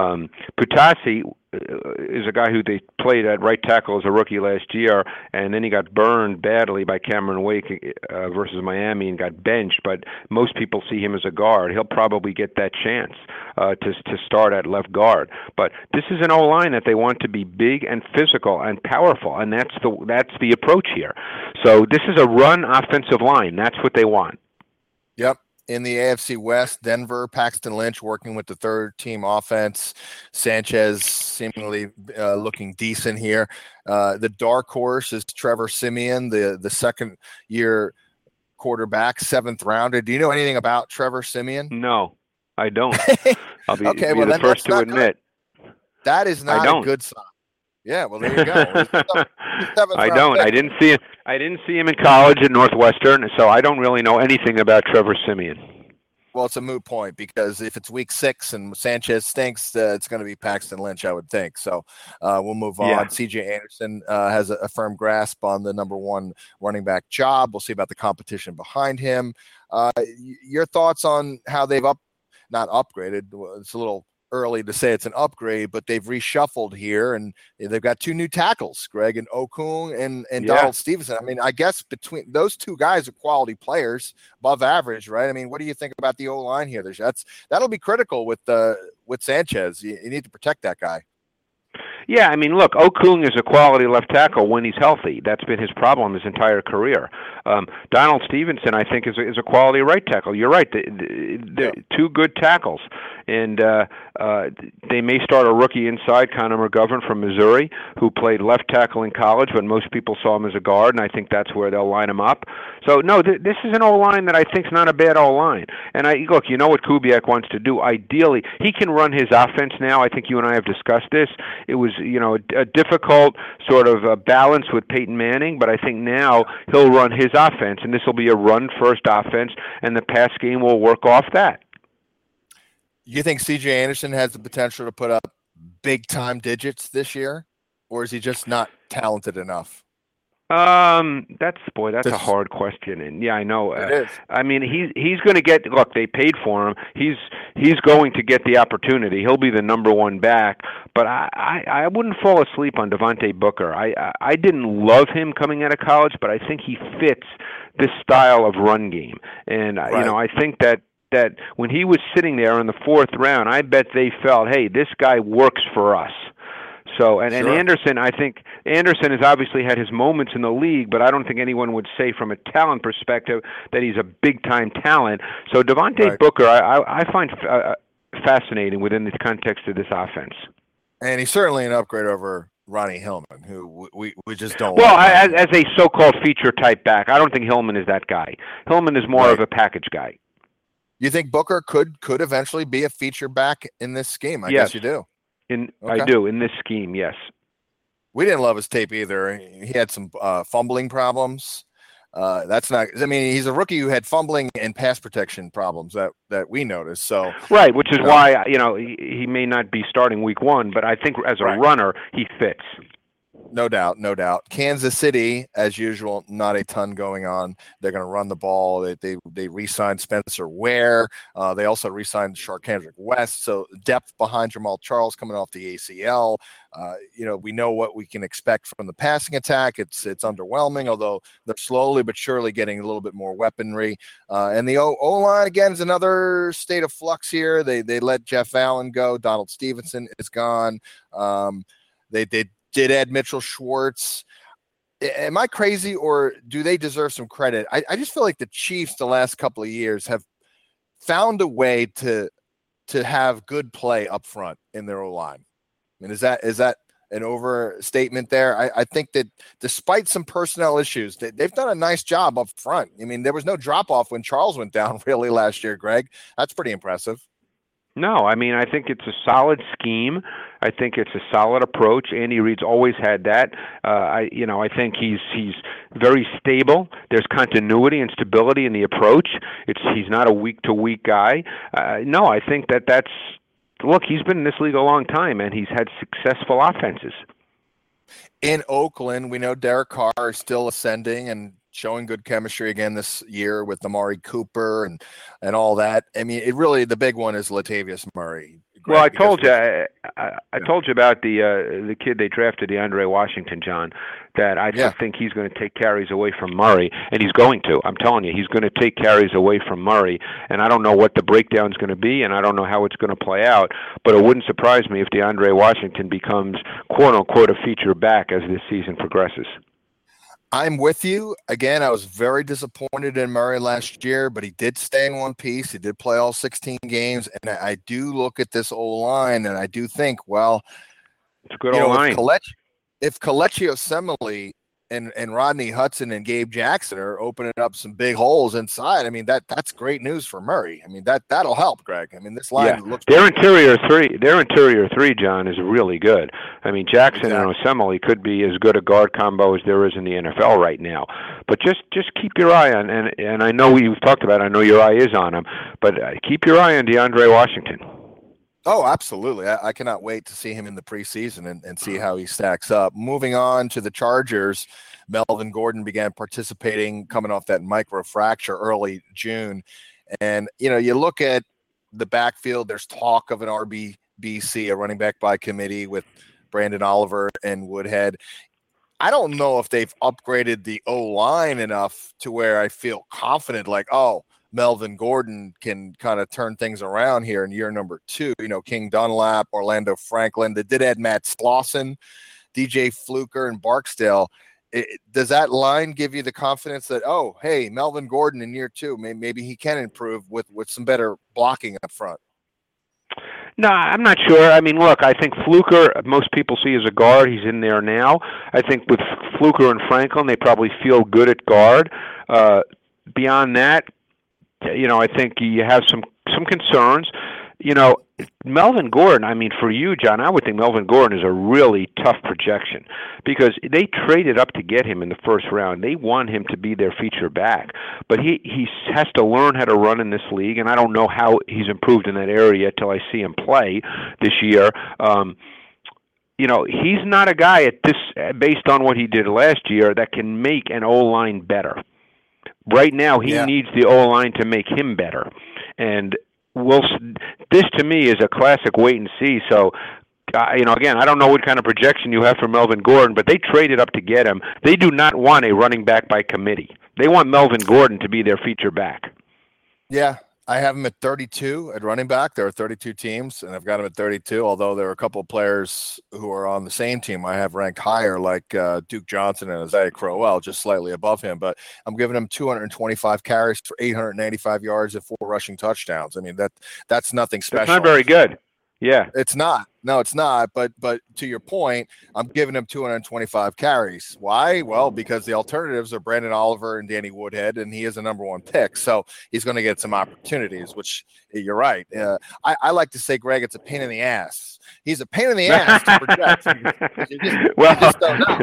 Patasi is a guy who they played at right tackle as a rookie last year, and then he got burned badly by Cameron Wake versus Miami and got benched, but most people see him as a guard. He'll probably get that chance to start at left guard. But this is an O-line that they want to be big and physical and powerful, and that's the approach here. So this is a run offensive line. That's what they want. Yep. In the AFC West, Denver, Paxton Lynch working with the third-team offense. Sanchez seemingly looking decent here. The dark horse is Trevor Siemian, the second-year quarterback, 7th rounder. Do you know anything about Trevor Siemian? No, I don't. I'll be, okay, be the first to admit. Good. That is not a good sign. Yeah, well, there you go. I don't. I didn't see him in college at Northwestern, so I don't really know anything about Trevor Siemian. Well, it's a moot point because if it's week 6 and Sanchez stinks, it's going to be Paxton Lynch, I would think. So we'll move on. Yeah. C.J. Anderson has a firm grasp on the number 1 running back job. We'll see about the competition behind him. Your thoughts on how they've not upgraded? It's a little early to say it's an upgrade, but they've reshuffled here, and they've got 2 new tackles, Greg, and Okung and Donald Stevenson. I mean, I guess between those 2 guys are quality players, above average, right? I mean, what do you think about the O-line here? That'll be critical with Sanchez. You need to protect that guy. Yeah, I mean, look, Okung is a quality left tackle when he's healthy. That's been his problem his entire career. Donald Stevenson, I think, is a quality right tackle. You're right. They're 2 good tackles. And They may start a rookie inside, Connor McGovern from Missouri, who played left tackle in college, but most people saw him as a guard, and I think that's where they'll line him up. So, no, this is an O-line that I think is not a bad O-line. And look, you know what Kubiak wants to do. Ideally, he can run his offense now. I think you and I have discussed this. It was, a difficult sort of balance with Peyton Manning, but I think now he'll run his offense, and this will be a run-first offense, and the pass game will work off that. You think C.J. Anderson has the potential to put up big-time digits this year, or is he just not talented enough? That's a hard question, and yeah, I know. It is. I mean, he's going to get. Look, they paid for him. He's going to get the opportunity. He'll be the number one back. But I wouldn't fall asleep on Devontae Booker. I didn't love him coming out of college, but I think he fits this style of run game, and right. I think that when he was sitting there in the fourth round, I bet they felt, hey, this guy works for us. So, and Anderson, I think Anderson has obviously had his moments in the league, but I don't think anyone would say from a talent perspective that he's a big-time talent. So Devontae Booker, I find fascinating within the context of this offense. And he's certainly an upgrade over Ronnie Hillman, who we just don't Well, like. as a so-called feature-type back, I don't think Hillman is that guy. Hillman is more of a package guy. You think Booker could eventually be a feature back in this scheme? I guess you do. I do, in this scheme, yes. We didn't love his tape either. He had some fumbling problems. That's not. I mean, he's a rookie who had fumbling and pass protection problems that we noticed. So right, which is why he may not be starting week one, but I think as a runner he fits. No doubt. Kansas City, as usual, not a ton going on. They're going to run the ball. They re-signed Spencer Ware. They also re-signed Charcandrick West. So depth behind Jamal Charles coming off the ACL. We know what we can expect from the passing attack. It's underwhelming, although they're slowly but surely getting a little bit more weaponry. And the O-line, again, is another state of flux here. They let Jeff Allen go. Donald Stevenson is gone. They did add Mitchell Schwartz. Am I crazy, or do they deserve some credit? I just feel like the Chiefs the last couple of years have found a way to have good play up front in their O-line. I mean, is that an overstatement there? I think that despite some personnel issues, they've done a nice job up front. I mean, there was no drop-off when Charles went down really last year, Greg. That's pretty impressive. No, I mean, I think it's a solid scheme. I think it's a solid approach. Andy Reid's always had that. I think he's very stable. There's continuity and stability in the approach. He's not a week-to-week guy. No, I think that's look. He's been in this league a long time, and he's had successful offenses. In Oakland, we know Derek Carr is still ascending and showing good chemistry again this year with Amari Cooper and all that. I mean, the big one is Latavius Murray. Well, I told you about the kid they drafted, DeAndre Washington, John, that I think he's going to take carries away from Murray, and he's going to. I'm telling you, he's going to take carries away from Murray, and I don't know what the breakdown is going to be, and I don't know how it's going to play out, but it wouldn't surprise me if DeAndre Washington becomes, quote-unquote, a feature back as this season progresses. I'm with you. Again, I was very disappointed in Murray last year, but he did stay in one piece. He did play all 16 games, and I do look at this O-line, and I do think, well, it's a good O-line. If Kelechi Osemele and Rodney Hudson and Gabe Jackson are opening up some big holes inside, I mean, that's great news for Murray. I mean, that'll help, Greg. I mean, this line looks their interior three, John, is really good. I mean, Jackson and Osemele could be as good a guard combo as there is in the NFL right now. But just keep your eye on, and I know we've talked about it, I know your eye is on him, but keep your eye on DeAndre Washington. Oh, absolutely. I cannot wait to see him in the preseason and see how he stacks up. Moving on to the Chargers, Melvin Gordon began participating coming off that microfracture early June. And, you look at the backfield, there's talk of an RBBC, a running back by committee with Brandon Oliver and Woodhead. I don't know if they've upgraded the O-line enough to where I feel confident like, Melvin Gordon can kind of turn things around here in year number 2. King Dunlap, Orlando Franklin. They did add Matt Slauson, DJ Fluker, and Barksdale. Does that line give you the confidence that, hey, Melvin Gordon in year 2, maybe he can improve with some better blocking up front? No, I'm not sure. I mean, look, I think Fluker, most people see as a guard. He's in there now. I think with Fluker and Franklin, they probably feel good at guard. Beyond that, I think you have some concerns. Melvin Gordon, I mean, for you, John, I would think Melvin Gordon is a really tough projection because they traded up to get him in the first round. They want him to be their feature back, but he has to learn how to run in this league, and I don't know how he's improved in that area till I see him play this year. He's not a guy based on what he did last year that can make an O-line better. Right now, he needs the O-line to make him better, and this to me is a classic wait and see. So, again, I don't know what kind of projection you have for Melvin Gordon, but they traded up to get him. They do not want a running back by committee. They want Melvin Gordon to be their feature back. Yeah, I have him at 32 at running back. There are 32 teams, and I've got him at 32, although there are a couple of players who are on the same team I have ranked higher, like Duke Johnson and Isaiah Crowell, just slightly above him. But I'm giving him 225 carries for 885 yards and 4 rushing touchdowns. I mean, that's nothing special. It's not very good. Yeah. It's not. No, it's not. But to your point, I'm giving him 225 carries. Why? Well, because the alternatives are Brandon Oliver and Danny Woodhead, and he is a number 1 pick. So he's going to get some opportunities, which you're right. I like to say, Greg, it's a pain in the ass. He's a pain in the ass to project. You just don't know.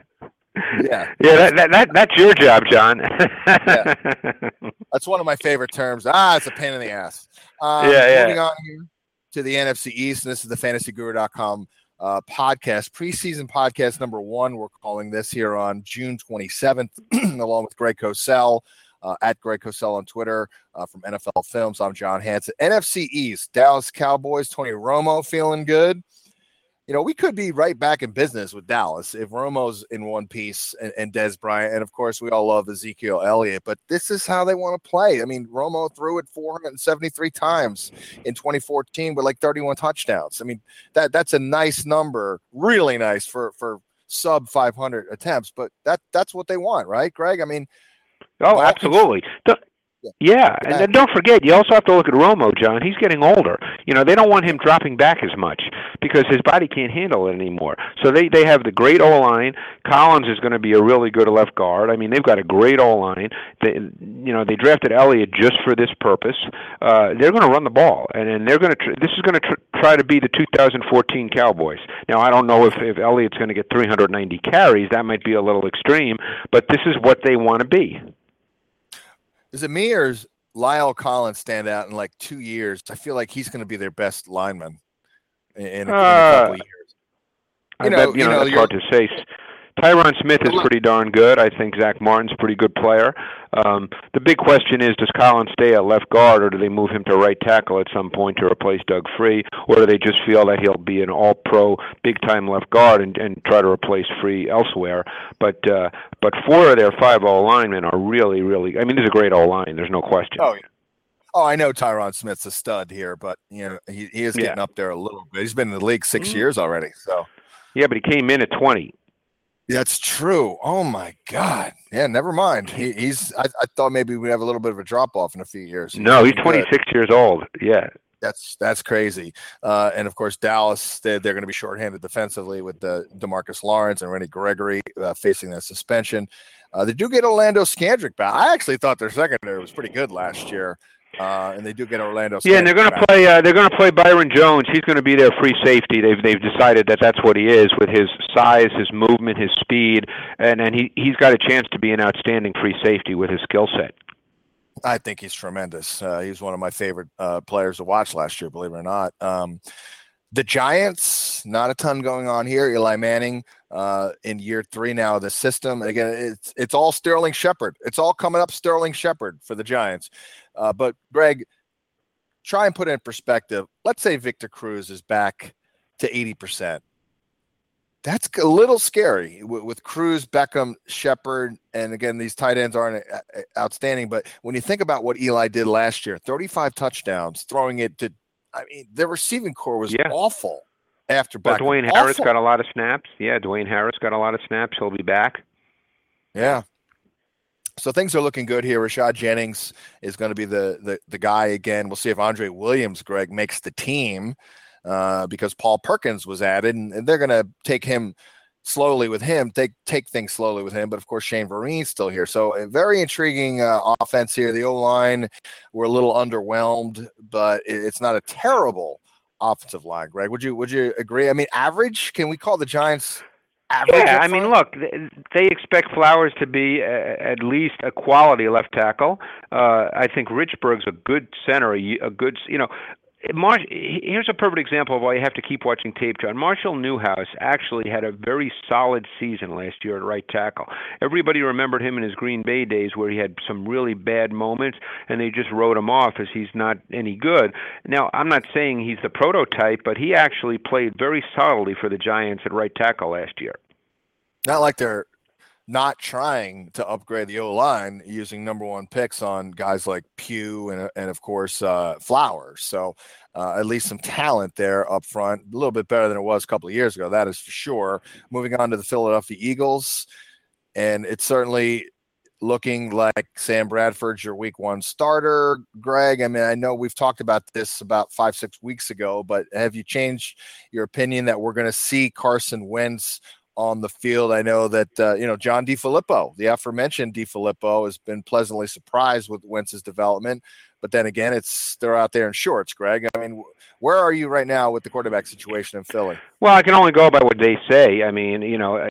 Yeah. That's your job, John. Yeah. That's one of my favorite terms. It's a pain in the ass. Moving on here to the NFC East, and this is the FantasyGuru.com podcast, preseason podcast number 1. We're calling this here on June 27th, along with Greg Cosell, at Greg Cosell on Twitter, from NFL Films. I'm John Hansen. NFC East, Dallas Cowboys, Tony Romo feeling good. We could be right back in business with Dallas if Romo's in one piece and Dez Bryant. And, of course, we all love Ezekiel Elliott. But this is how they want to play. I mean, Romo threw it 473 times in 2014 with like 31 touchdowns. I mean, that's a nice number, really nice for sub 500 attempts. But that's what they want, right, Greg? I mean. Oh, absolutely. Yeah, and then don't forget, you also have to look at Romo, John. He's getting older. They don't want him dropping back as much because his body can't handle it anymore. So they have the great O-line. Collins is going to be a really good left guard. I mean, they've got a great O-line. They drafted Elliott just for this purpose. They're going to run the ball, and they're going to. This is going to try to be the 2014 Cowboys. Now, I don't know if Elliott's going to get 390 carries. That might be a little extreme, but this is what they want to be. Is it me or does Lyle Collins stand out in like 2 years? I feel like he's going to be their best lineman in a couple of years. That's hard to say. Tyron Smith is pretty darn good. I think Zach Martin's a pretty good player. The big question is, does Collins stay at left guard, or do they move him to right tackle at some point to replace Doug Free, or do they just feel that he'll be an all-pro, big-time left guard and try to replace Free elsewhere? But 4 of their 5 O-linemen are really, really. I mean, this is a great O-line. There's no question. Oh, yeah. Oh, I know Tyron Smith's a stud here, but he is getting up there a little bit. He's been in the league 6 years already. So. Yeah, but he came in at 20. That's true. Oh my God. Yeah, never mind. He's. I thought maybe we'd have a little bit of a drop off in a few years. No, he's 26 years old. Yeah. That's crazy. And of course, Dallas, they're going to be shorthanded defensively with DeMarcus Lawrence and Randy Gregory facing that suspension. They do get Orlando Scandrick back. I actually thought their secondary was pretty good last year. And they do get Orlando Scandrick. Yeah, and they're going to play. They're going to play Byron Jones. He's going to be their free safety. They've decided that that's what he is with his size, his movement, his speed, and he's got a chance to be an outstanding free safety with his skill set. I think he's tremendous. He's one of my favorite players to watch last year, believe it or not. The Giants, not a ton going on here. Eli Manning in year 3 now of the system. And again, it's all Sterling Shepard. It's all coming up Sterling Shepard for the Giants. But, Greg, try and put it in perspective. Let's say Victor Cruz is back to 80%. That's a little scary with Cruz, Beckham, Shepard, and again, these tight ends aren't outstanding. But when you think about what Eli did last year, 35 touchdowns, throwing it to their receiving core was awful after Beckham. Dwayne Harris got a lot of snaps. Yeah, Dwayne Harris got a lot of snaps. He'll be back. Yeah. So things are looking good here. Rashad Jennings is going to be the guy again. We'll see if Andre Williams, Greg, makes the team because Paul Perkins was added, and they're going to take him slowly with him. They take things slowly with him, but of course Shane Vereen's still here. So a very intriguing offense here. The O-line, we're a little underwhelmed, but it's not a terrible offensive line. Greg, would you agree? I mean, average? Can we call the Giants average? Yeah, I mean, look, they expect Flowers to be at least a quality left tackle. I think Richburg's a good center, a good, here's a perfect example of why you have to keep watching tape, John. Marshall Newhouse actually had a very solid season last year at right tackle. Everybody remembered him in his Green Bay days where he had some really bad moments, and they just wrote him off as he's not any good. Now, I'm not saying he's the prototype, but he actually played very solidly for the Giants at right tackle last year. Not like they're not trying to upgrade the O-line using number one picks on guys like Pugh and of course, Flowers. So at least some talent there up front, a little bit better than it was a couple of years ago. That is for sure. Moving on to the Philadelphia Eagles, and it's certainly looking like Sam Bradford's your week one starter. Greg, I mean, I know we've talked about this about 5-6 weeks ago, but have you changed your opinion that we're going to see Carson Wentz on the field? I know that, John DeFilippo, the aforementioned DeFilippo, has been pleasantly surprised with Wentz's development. But then again, they're out there in shorts, Greg. I mean, where are you right now with the quarterback situation in Philly? Well, I can only go by what they say. I mean,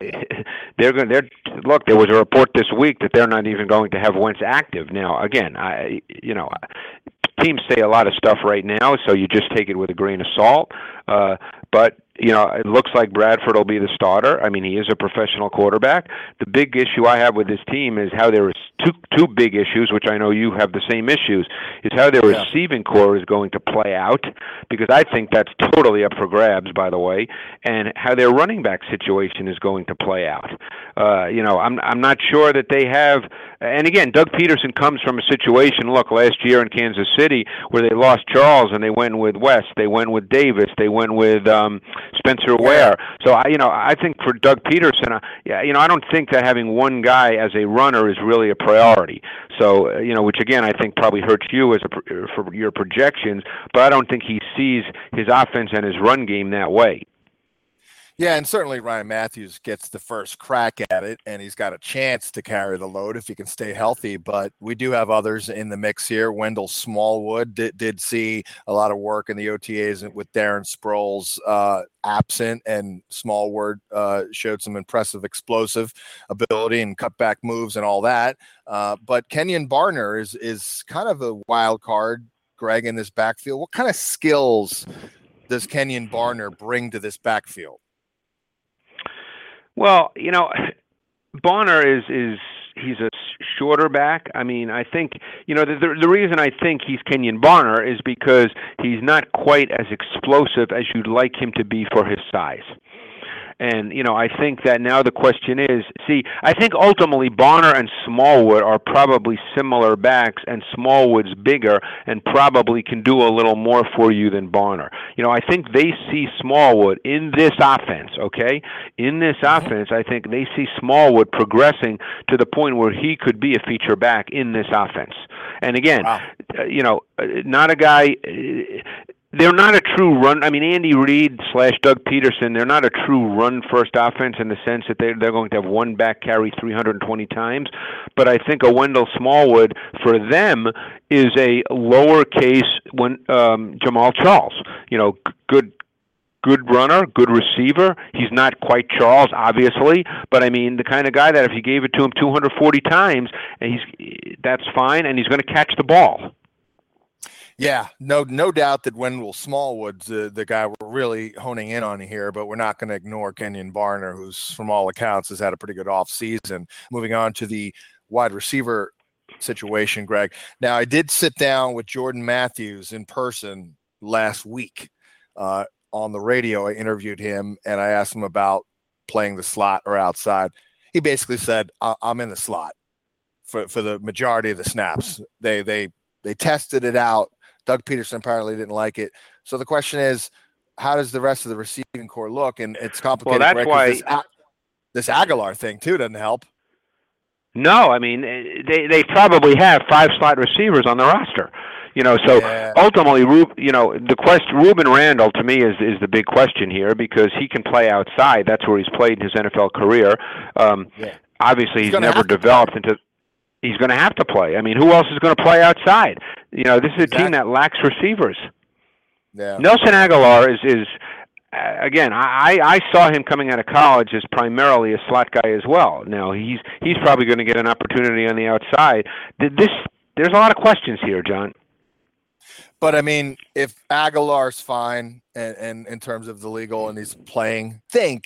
look, there was a report this week that they're not even going to have Wentz active. Now, again, teams say a lot of stuff right now, so you just take it with a grain of salt. But it looks like Bradford will be the starter. I mean, he is a professional quarterback. The big issue I have with this team is how there is two big issues, which I know you have the same issues, is how their receiving core is going to play out, because I think that's totally up for grabs, by the way, and how their running back situation is going to play out. I'm not sure that they have, and again, Doug Peterson comes from a situation, look, last year in Kansas City where they lost Charles and they went with West, they went with Davis, they went with Spencer Ware. So I think for Doug Peterson, I don't think that having one guy as a runner is really a priority. So which again I think probably hurts you for your projections. But I don't think he sees his offense and his run game that way. Yeah, and certainly Ryan Matthews gets the first crack at it, and he's got a chance to carry the load if he can stay healthy. But we do have others in the mix here. Wendell Smallwood did see a lot of work in the OTAs with Darren Sproles absent, and Smallwood showed some impressive explosive ability and cutback moves and all that. But Kenyon Barner is kind of a wild card, Greg, in this backfield. What kind of skills does Kenyon Barner bring to this backfield? Well, Bonner he's a shorter back. I mean, I think, the reason I think he's Kenyon Bonner is because he's not quite as explosive as you'd like him to be for his size. And, I think that now the question is, I think ultimately Bonner and Smallwood are probably similar backs, and Smallwood's bigger and probably can do a little more for you than Bonner. I think they see Smallwood in this offense, okay? In this offense, I think they see Smallwood progressing to the point where he could be a feature back in this offense. And again, not a guy... They're not a true run. I mean, Andy Reid / Doug Peterson, they're not a true run-first offense in the sense that they're going to have one back carry 320 times. But I think a Wendell Smallwood, for them, is a lowercase Jamal Charles. Good runner, good receiver. He's not quite Charles, obviously, but I mean, the kind of guy that if you gave it to him 240 times, that's fine, and he's going to catch the ball. Yeah, no doubt that Wendell Smallwood's the guy we're really honing in on here, but we're not going to ignore Kenyon Barner, who's, from all accounts, has had a pretty good offseason. Moving on to the wide receiver situation, Greg. Now, I did sit down with Jordan Matthews in person last week on the radio. I interviewed him, and I asked him about playing the slot or outside. He basically said, I'm in the slot for the majority of the snaps. They tested it out. Doug Peterson apparently didn't like it. So the question is, how does the rest of the receiving core look? And it's complicated. Well, that's why this Aguilar thing too doesn't help. No, I mean they probably have 5 slot receivers on the roster. So ultimately, Ruben Randall to me is the big question here because he can play outside. That's where he's played in his NFL career. Obviously, he's never developed into. He's going to have to play. I mean, who else is going to play outside? This is a team that lacks receivers. Yeah. Nelson Aguilar is again. I saw him coming out of college as primarily a slot guy as well. Now he's probably going to get an opportunity on the outside. There's a lot of questions here, John. But I mean, if Aguilar's fine and in terms of the legal and he's playing,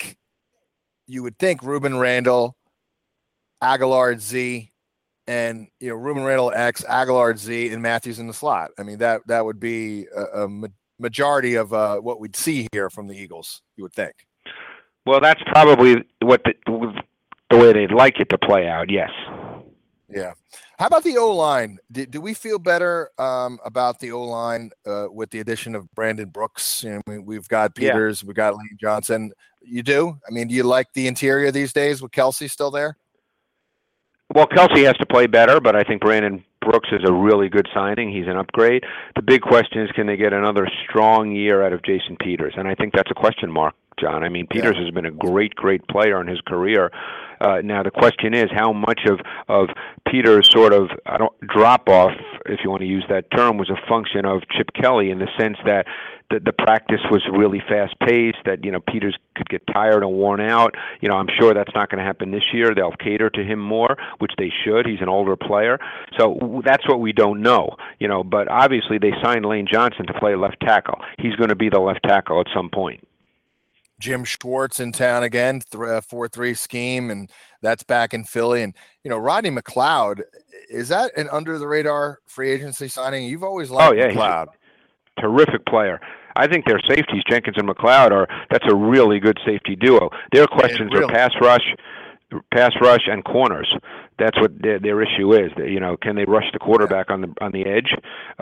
you would think Ruben Randall, Aguilar at Z, and Ruben Randall X, Aguilar at Z, and Matthews in the slot. I mean that would be a majority of what we'd see here from the Eagles. You would think. Well, that's probably what the way they'd like it to play out. Yes. Yeah. How about the O-line? Do we feel better about the O-line with the addition of Brandon Brooks? We've got Peters, we've got Lane Johnson. You do? I mean, do you like the interior these days with Kelsey still there? Well, Kelsey has to play better, but I think Brandon Brooks is a really good signing. He's an upgrade. The big question is, can they get another strong year out of Jason Peters? And I think that's a question mark, John. I mean, Peters has been a great player in his career. Now the question is how much of Peters' sort of drop off, if you want to use that term, was a function of Chip Kelly in the sense that the practice was really fast paced, that Peters could get tired and worn out. I'm sure that's not going to happen this year. They'll cater to him more, which they should. He's an older player. So that's what we don't know. But obviously they signed Lane Johnson to play left tackle. He's going to be the left tackle at some point. Jim Schwartz in town again, 4-3 scheme, and that's back in Philly. And, Rodney McLeod, is that an under-the-radar free agency signing? You've always liked McLeod. Terrific player. I think their safeties, Jenkins and McLeod, that's a really good safety duo. Their questions are pass rush and corners. That's what their issue is. Can they rush the quarterback on the edge?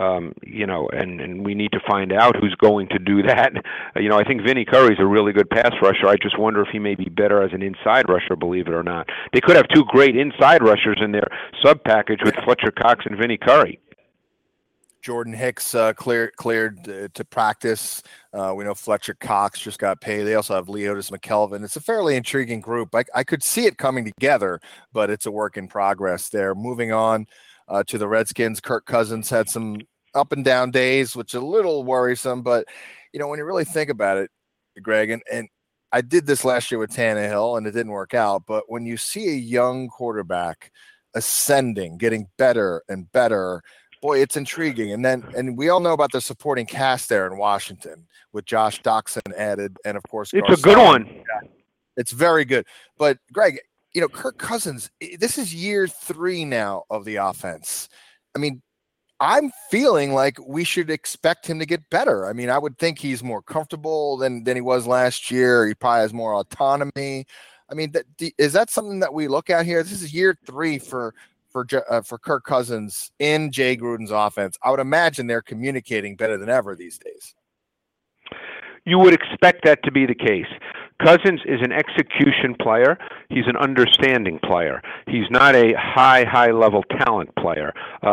And we need to find out who's going to do that. I think Vinny Curry's a really good pass rusher. I just wonder if he may be better as an inside rusher, believe it or not. They could have 2 great inside rushers in their sub package with Fletcher Cox and Vinny Curry. Jordan Hicks cleared to practice. We know Fletcher Cox just got paid. They also have Leotis McKelvin. It's a fairly intriguing group. I could see it coming together, but it's a work in progress there. Moving on to the Redskins, Kirk Cousins had some up and down days, which is a little worrisome. But, when you really think about it, Greg, and I did this last year with Tannehill, and it didn't work out. But when you see a young quarterback ascending, getting better and better, boy, it's intriguing. And we all know about the supporting cast there in Washington with Josh Doxson added. And of course, it's a good one. Yeah, it's very good. But Greg, Kirk Cousins, this is year 3 now of the offense. I mean, I'm feeling like we should expect him to get better. I mean, I would think he's more comfortable than he was last year. He probably has more autonomy. I mean, is that something that we look at here? This is year 3 for Kirk Cousins in Jay Gruden's offense. I would imagine they're communicating better than ever these days. You would expect that to be the case. Cousins is an execution player. He's an understanding player. He's not a high-level talent player.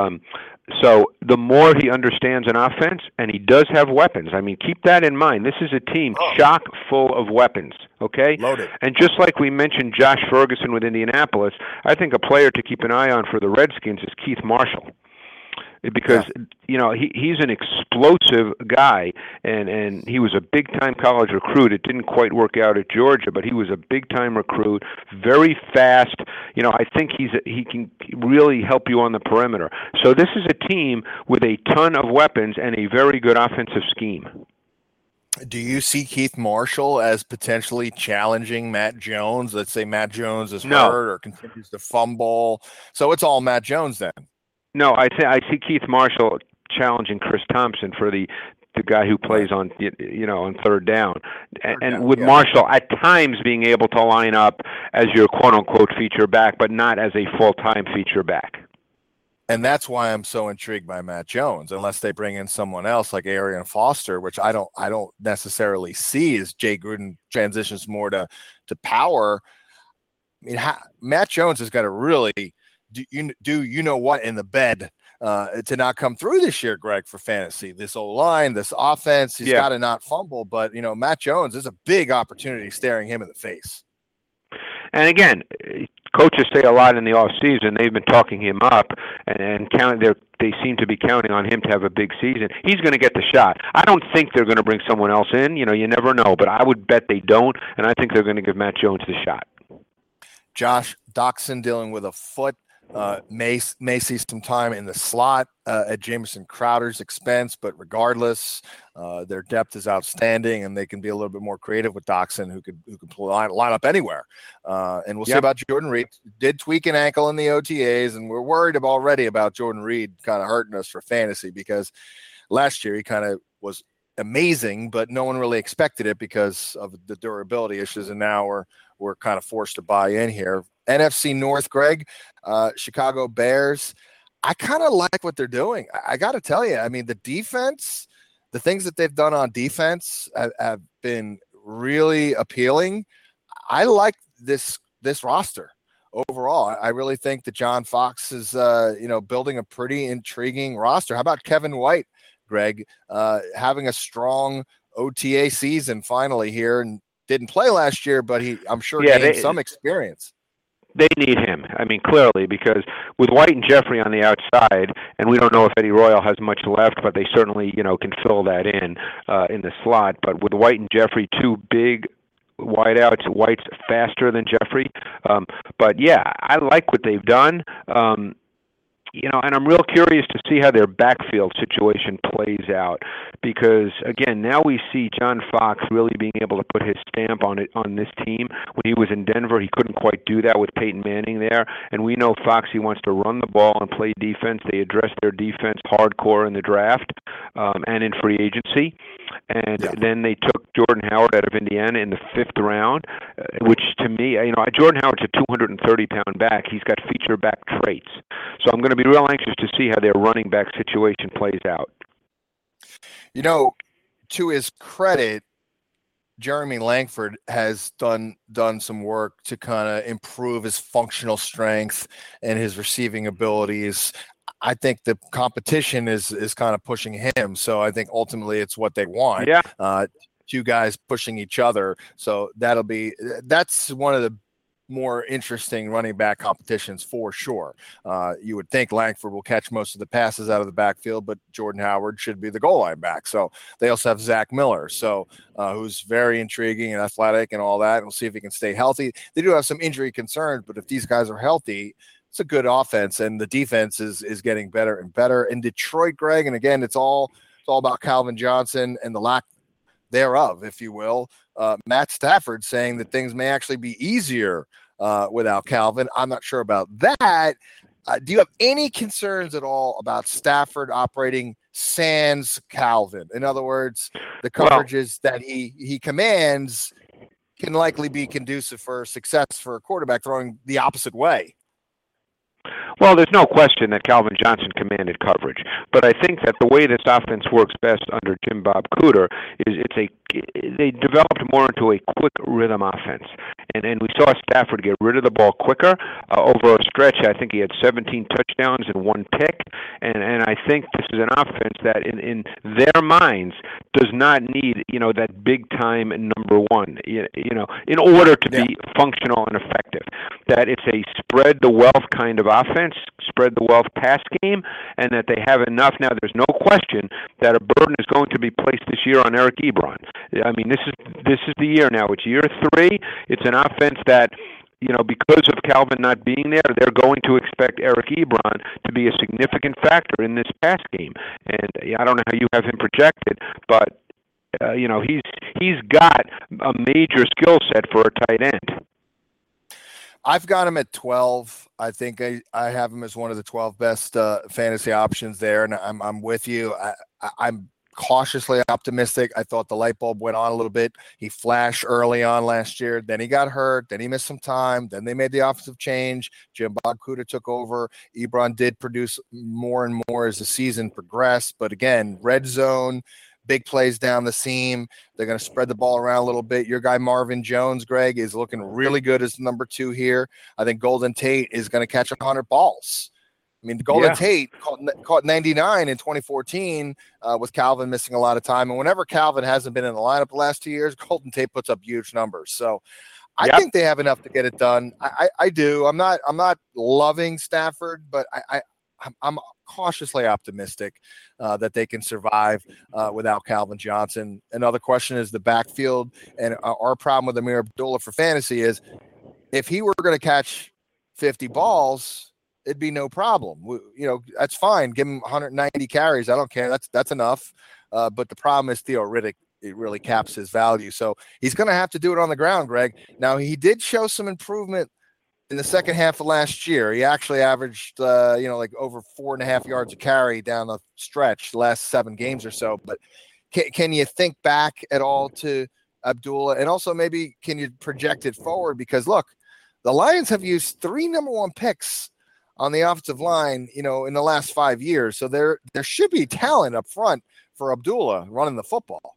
So the more he understands an offense, and he does have weapons. I mean, keep that in mind. This is a team chock full of weapons, okay? Loaded. And just like we mentioned Josh Ferguson with Indianapolis, I think a player to keep an eye on for the Redskins is Keith Marshall. Because he's an explosive guy, and he was a big-time college recruit. It didn't quite work out at Georgia, but he was a big-time recruit, very fast. I think he can really help you on the perimeter. So this is a team with a ton of weapons and a very good offensive scheme. Do you see Keith Marshall as potentially challenging Matt Jones? Let's say Matt Jones is hurt or continues to fumble. So it's all Matt Jones then. No, I see Keith Marshall challenging Chris Thompson for the guy who plays on on third down, and with Marshall at times being able to line up as your quote unquote feature back, but not as a full time feature back. And that's why I'm so intrigued by Matt Jones, unless they bring in someone else like Arian Foster, which I don't necessarily see as Jay Gruden transitions more to power. I mean, Matt Jones has got to really do you know what in the bed to not come through this year, Greg, for fantasy. This O-line, this offense, he's got to not fumble. But, Matt Jones is a big opportunity staring him in the face. And again, coaches say a lot in the off season. They've been talking him up and they seem to be counting on him to have a big season. He's going to get the shot. I don't think they're going to bring someone else in. You never know, but I would bet they don't, and I think they're going to give Matt Jones the shot. Josh Doctson dealing with a foot. May see some time in the slot at Jamison Crowder's expense, but regardless, their depth is outstanding, and they can be a little bit more creative with Doctson, who could line up anywhere. And we'll see about Jordan Reed. Did tweak an ankle in the OTAs, and we're worried already about Jordan Reed kind of hurting us for fantasy, because last year he kind of was amazing, but no one really expected it because of the durability issues, and now we're kind of forced to buy in here. NFC North, Greg, Chicago Bears. I kind of like what they're doing. I got to tell you, I mean, the defense, the things that they've done on defense have been really appealing. I like this roster overall. I really think that John Fox is, building a pretty intriguing roster. How about Kevin White, Greg, having a strong OTA season finally here, and didn't play last year, but I'm sure gained some experience. They need him. I mean, clearly, because with White and Jeffrey on the outside, and we don't know if Eddie Royal has much left, but they certainly, can fill that in the slot. But with White and Jeffrey, two big wideouts, White's faster than Jeffrey. But yeah, I like what they've done. And I'm real curious to see how their backfield situation plays out, because again, now we see John Fox really being able to put his stamp on this team. When he was in Denver, he couldn't quite do that with Peyton Manning there, and we know Foxy wants to run the ball and play defense. They addressed their defense hardcore in the draft and in free agency, and then they took Jordan Howard out of Indiana in the 5th round, which to me, Jordan Howard's a 230-pound back. He's got feature back traits, so I'm going to be real anxious to see how their running back situation plays out. To his credit, Jeremy Langford has done some work to kind of improve his functional strength and his receiving abilities. I think the competition is kind of pushing him, so I think ultimately it's what they want. Yeah. Two guys pushing each other, so that's one of the more interesting running back competitions for sure. You would think Langford will catch most of the passes out of the backfield, but Jordan Howard should be the goal line back. So they also have Zach Miller, who's very intriguing and athletic and all that. We'll see if he can stay healthy. They do have some injury concerns, but if these guys are healthy, it's a good offense, and the defense is getting better and better. In Detroit, Greg, and again, it's all about Calvin Johnson and the lack thereof, if you will. Matt Stafford saying that things may actually be easier without Calvin. I'm not sure about that. Do you have any concerns at all about Stafford operating sans Calvin? In other words, the coverages that he commands can likely be conducive for success for a quarterback throwing the opposite way. Well, there's no question that Calvin Johnson commanded coverage, but I think that the way this offense works best under Jim Bob Cooter is they developed more into a quick rhythm offense, and we saw Stafford get rid of the ball quicker over a stretch. I think he had 17 touchdowns and 1 pick, and I think this is an offense that in their minds does not need that big time number one in order to be functional and effective. That it's a spread the wealth kind of offense, spread the wealth pass game, and that they have enough. Now, there's no question that a burden is going to be placed this year on Eric Ebron. I mean, this is the year now. It's year 3. It's an offense that, because of Calvin not being there, they're going to expect Eric Ebron to be a significant factor in this pass game. And I don't know how you have him projected, but he's got a major skill set for a tight end. I've got him at 12. I think I have him as one of the 12 best fantasy options there, and I'm with you. I'm cautiously optimistic. I thought the light bulb went on a little bit. He flashed early on last year. Then he got hurt. Then he missed some time. Then they made the offensive change. Jim Bob Cooter took over. Ebron did produce more and more as the season progressed. But again, red zone, big plays down the seam. They're going to spread the ball around a little bit. Your guy Marvin Jones, Greg, is looking really good as number 2 here. I think Golden Tate is going to catch 100 balls. I mean, Golden Tate caught 99 in 2014 with Calvin missing a lot of time. And whenever Calvin hasn't been in the lineup the last 2 years, Golden Tate puts up huge numbers. So I think they have enough to get it done. I do. I'm not loving Stafford, but I'm cautiously optimistic that they can survive without Calvin Johnson. Another question is the backfield. And our problem with Ameer Abdullah for fantasy is if he were going to catch 50 balls, it'd be no problem. That's fine. Give him 190 carries. I don't care. That's enough. But the problem is Theo Riddick. It really caps his value. So he's going to have to do it on the ground, Greg. Now, he did show some improvement in the second half of last year. He actually averaged, like over 4.5 yards a carry down the stretch the last 7 games or so. But can you think back at all to Abdullah? And also maybe can you project it forward? Because, look, the Lions have used 3 number 1 picks on the offensive line, in the last 5 years. So there should be talent up front for Abdullah running the football.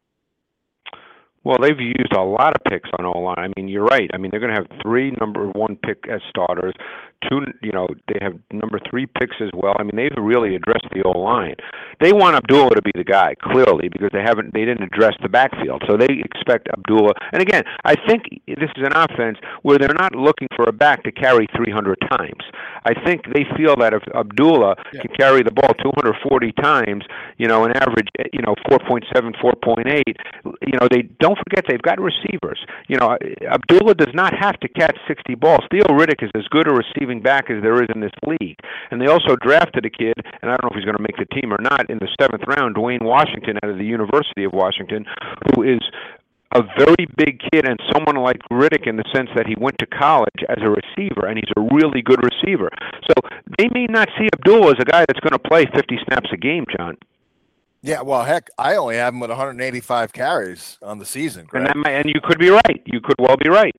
Well, they've used a lot of picks on O-line. I mean, you're right. I mean, they're going to have 3 number 1 pick as starters. 2, they have number 3 picks as well. I mean, they've really addressed the O-line. They want Abdullah to be the guy, clearly, because they didn't address the backfield. So they expect Abdullah. And again, I think this is an offense where they're not looking for a back to carry 300 times. I think they feel that if Abdullah can carry the ball 240 times, an average, 4.7, 4.8, they don't forget they've got receivers. Abdullah does not have to catch 60 balls. Theo Riddick is as good a receiving back as there is in this league. And they also drafted a kid, and I don't know if he's going to make the team or not, in the 7th round, Dwayne Washington out of the University of Washington, who is a very big kid and someone like Riddick in the sense that he went to college as a receiver, and he's a really good receiver. So they may not see Abdullah as a guy that's going to play 50 snaps a game, John. Yeah, well, heck, I only have him with 185 carries on the season. And you could be right. You could well be right.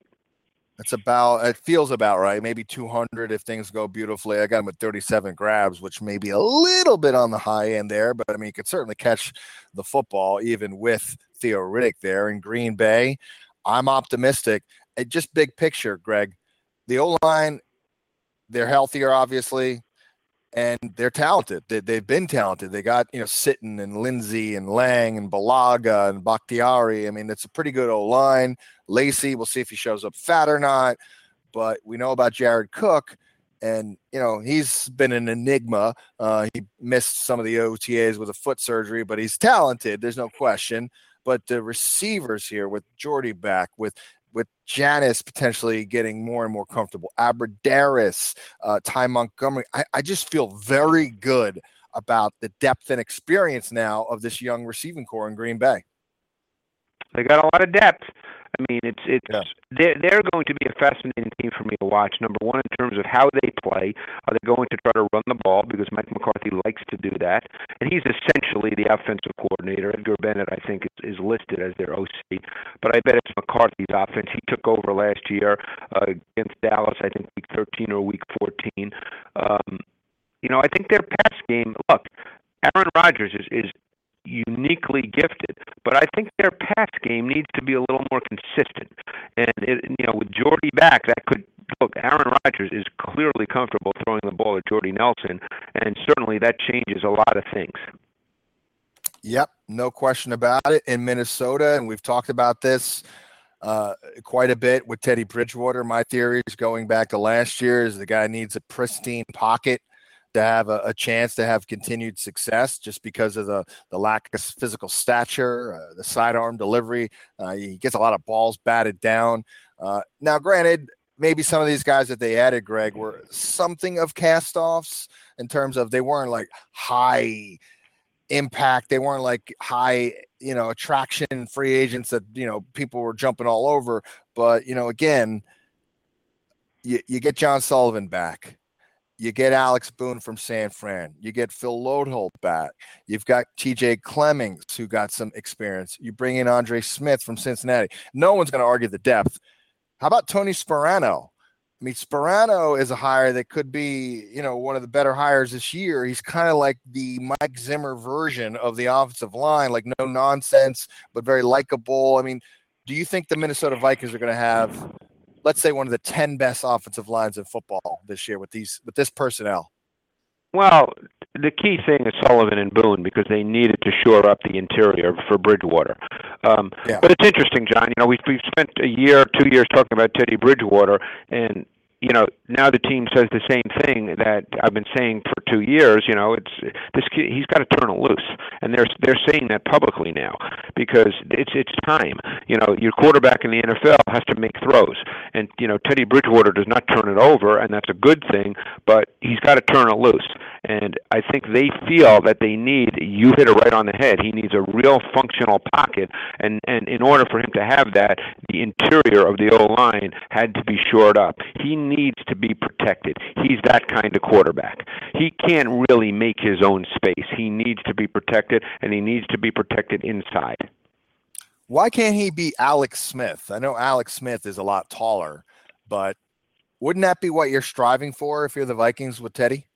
It feels about right. Maybe 200 if things go beautifully. I got him with 37 grabs, which may be a little bit on the high end there, but I mean, he could certainly catch the football even with Theo Riddick there in Green Bay. I'm optimistic. Just big picture, Greg. The O-line, they're healthier, obviously, and they're talented. They've been talented. They got, Sitton and Lindsey and Lang and Balaga and Bakhtiari. I mean, it's a pretty good O-line. Lacey, we'll see if he shows up fat or not. But we know about Jared Cook, and, he's been an enigma. He missed some of the OTAs with a foot surgery, but he's talented. There's no question. But the receivers here with Jordy back, with Janis potentially getting more and more comfortable, Abradaris, Ty Montgomery, I just feel very good about the depth and experience now of this young receiving core in Green Bay. They got a lot of depth. I mean, they're going to be a fascinating team for me to watch. Number one, in terms of how they play, are they going to try to run the ball because Mike McCarthy likes to do that, and he's essentially the offensive coordinator. Edgar Bennett, I think, is listed as their OC, but I bet it's McCarthy's offense. He took over last year against Dallas, I think week 13 or week 14. I think their pass game. Look, Aaron Rodgers is uniquely gifted, but I think their pass game needs to be a little more consistent. And with Jordy back, that could look. Aaron Rodgers is clearly comfortable throwing the ball at Jordy Nelson, and certainly that changes a lot of things. Yep, no question about it. In Minnesota, and we've talked about this quite a bit with Teddy Bridgewater. My theory is going back to last year is the guy needs a pristine pocket to have a chance to have continued success just because of the lack of physical stature, the sidearm delivery. He gets a lot of balls batted down. Now, granted, maybe some of these guys that they added, Greg, were something of cast-offs in terms of they weren't like high impact. They weren't like high, attraction free agents that, people were jumping all over. But, again, you get John Sullivan back. You get Alex Boone from San Fran. You get Phil Lodeholt back. You've got TJ Clemmings, who got some experience. You bring in Andre Smith from Cincinnati. No one's going to argue the depth. How about Tony Sperano? I mean, Sperano is a hire that could be, one of the better hires this year. He's kind of like the Mike Zimmer version of the offensive line, like no nonsense, but very likable. I mean, do you think the Minnesota Vikings are going to have, let's say, one of the 10 best offensive lines in football this year with this personnel? Well, the key thing is Sullivan and Boone, because they needed to shore up the interior for Bridgewater. But it's interesting, John. We've spent a year, 2 years talking about Teddy Bridgewater, and now the team says the same thing that I've been saying for 2 years. It's this kid, he's got to turn it loose, and they're saying that publicly now because it's time. Your quarterback in the NFL has to make throws, and Teddy Bridgewater does not turn it over, and that's a good thing. But he's got to turn it loose, and I think they feel that they need. You hit it right on the head. He needs a real functional pocket, and in order for him to have that, the interior of the O-line had to be shored up. He needs to be protected. He's that kind of quarterback. He can't really make his own space. He needs to be protected, and he needs to be protected inside. Why can't he be Alex Smith? I know Alex Smith is a lot taller, but wouldn't that be what you're striving for if you're the Vikings with Teddy?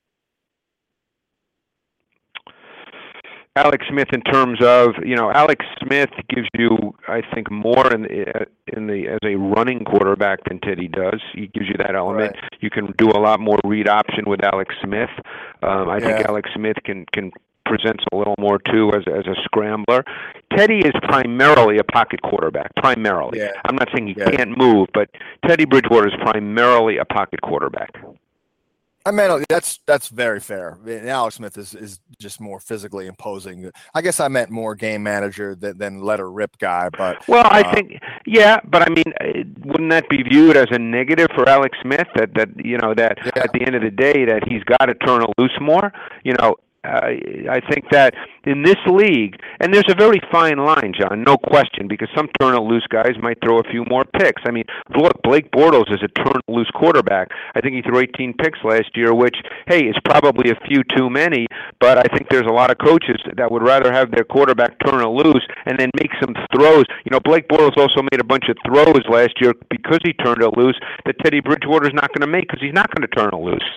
Alex Smith, in terms of, Alex Smith gives you, I think, more in the as a running quarterback than Teddy does. He gives you that element. Right. You can do a lot more read option with Alex Smith. I think Alex Smith can presents a little more too as a scrambler. Teddy is primarily a pocket quarterback. Primarily, I'm not saying he can't move, but Teddy Bridgewater is primarily a pocket quarterback. I mean, that's very fair. Alex Smith is just more physically imposing. I guess I meant more game manager than let her rip guy. But I think, but I mean, wouldn't that be viewed as a negative for Alex Smith? That at the end of the day that he's got to turn it loose more. I think that in this league, and there's a very fine line, John, no question, because some turn-it-loose guys might throw a few more picks. I mean, look, Blake Bortles is a turn-it-loose quarterback. I think he threw 18 picks last year, which, hey, is probably a few too many, but I think there's a lot of coaches that would rather have their quarterback turn it loose and then make some throws. Blake Bortles also made a bunch of throws last year because he turned it loose that Teddy Bridgewater's not going to make because he's not going to turn it loose.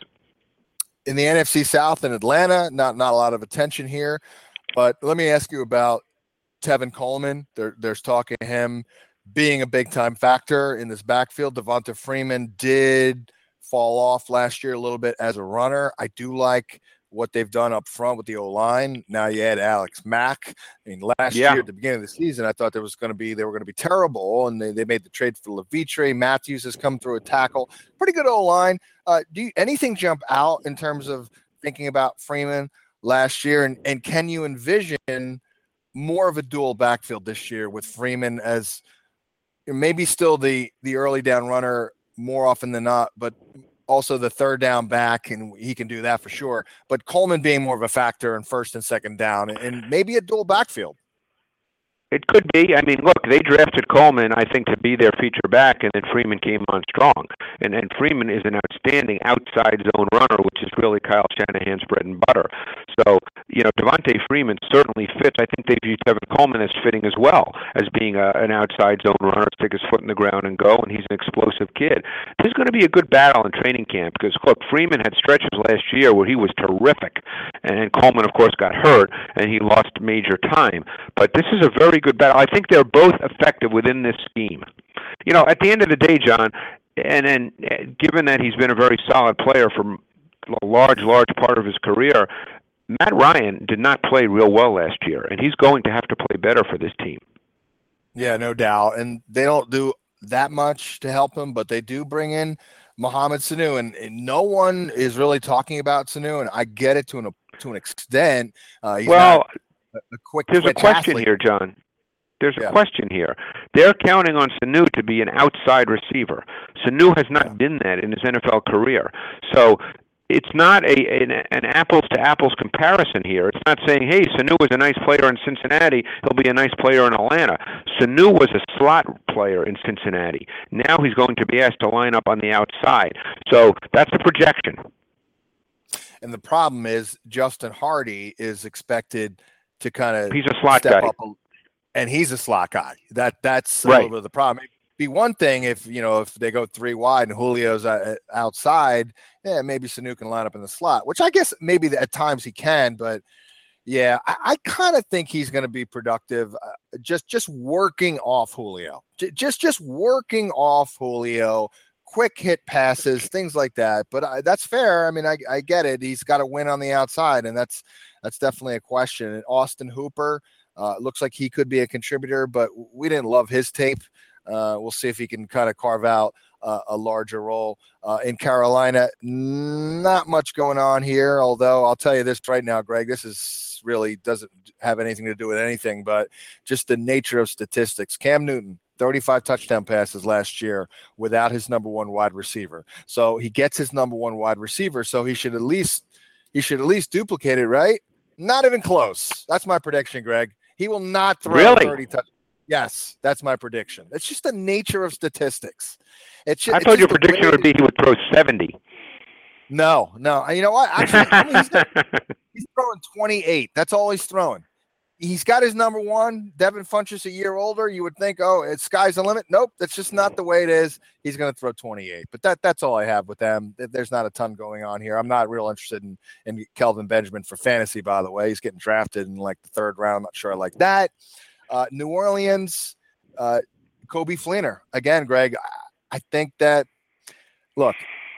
In the NFC South in Atlanta, not a lot of attention here, but let me ask you about Tevin Coleman. There's talking to him being a big-time factor in this backfield. Devonta Freeman did fall off last year a little bit as a runner. I do like what they've done up front with the O-line. Now you add Alex Mack. I mean, last year at the beginning of the season, I thought they were going to be terrible, and they made the trade for Levitre. Matthews has come through a tackle. Pretty good O-line. Anything jump out in terms of thinking about Freeman last year, and can you envision more of a dual backfield this year with Freeman as maybe still the early down runner more often than not, but also the third down back, and he can do that for sure. But Coleman being more of a factor in first and second down, and maybe a dual backfield. It could be. I mean, look, they drafted Coleman, I think, to be their feature back, and then Freeman came on strong. And Freeman is an outstanding outside zone runner, which is really Kyle Shanahan's bread and butter. So, Devonta Freeman certainly fits. I think they view Tevin Coleman as fitting as well, as being an outside zone runner, stick his foot in the ground and go, and he's an explosive kid. This is going to be a good battle in training camp because, look, Freeman had stretches last year where he was terrific, and Coleman, of course, got hurt, and he lost major time. But this is a very good battle. I think they're both effective within this scheme. At the end of the day, John, and given that he's been a very solid player for a large part of his career, Matt Ryan did not play real well last year, and he's going to have to play better for this team. Yeah, no doubt. And they don't do that much to help him, but they do bring in Mohamed Sanu, and no one is really talking about Sanu, and I get it to an extent. He's not a quick. There's a question here, John. There's a question here. They're counting on Sanu to be an outside receiver. Sanu has not been that in his NFL career. So it's not an apples-to-apples comparison here. It's not saying, hey, Sanu was a nice player in Cincinnati, he'll be a nice player in Atlanta. Sanu was a slot player in Cincinnati. Now he's going to be asked to line up on the outside. So that's the projection. And the problem is Justin Hardy is expected to kind of he's a slot guy. And he's a slot guy. That's a right. little bit of the problem. be one thing if they go 3 wide and Julio's outside. Yeah, maybe Sanu can line up in the slot, which I guess maybe at times he can, but. Yeah, I kind of think he's going to be productive, just working off Julio, just working off Julio, quick hit passes, things like that. But that's fair. I mean, I get it. He's got to win on the outside, and that's definitely a question. And Austin Hooper looks like he could be a contributor, but we didn't love his tape. We'll see if he can kind of carve out a larger role in Carolina. Not much going on here, although I'll tell you this right now, Greg, this is really doesn't have anything to do with anything, but just the nature of statistics. Cam Newton, 35 touchdown passes last year without his number one wide receiver. So he gets his number one wide receiver, so he should at least duplicate it, right? Not even close. That's my prediction, Greg. He will not throw 30 touchdowns. Yes, that's my prediction. It's just the nature of statistics. I thought your prediction would be he would throw 70. No. You know what? Actually, he's throwing 28. That's all he's throwing. He's got his number one. Devin Funchess a year older. You would think, it's sky's the limit. Nope, that's just not the way it is. He's going to throw 28. But that's all I have with them. There's not a ton going on here. I'm not real interested in Kelvin Benjamin for fantasy, by the way. He's getting drafted in like the 3rd round. I'm not sure I like that. New Orleans, Coby Fleener. Again, Greg, I think that, look,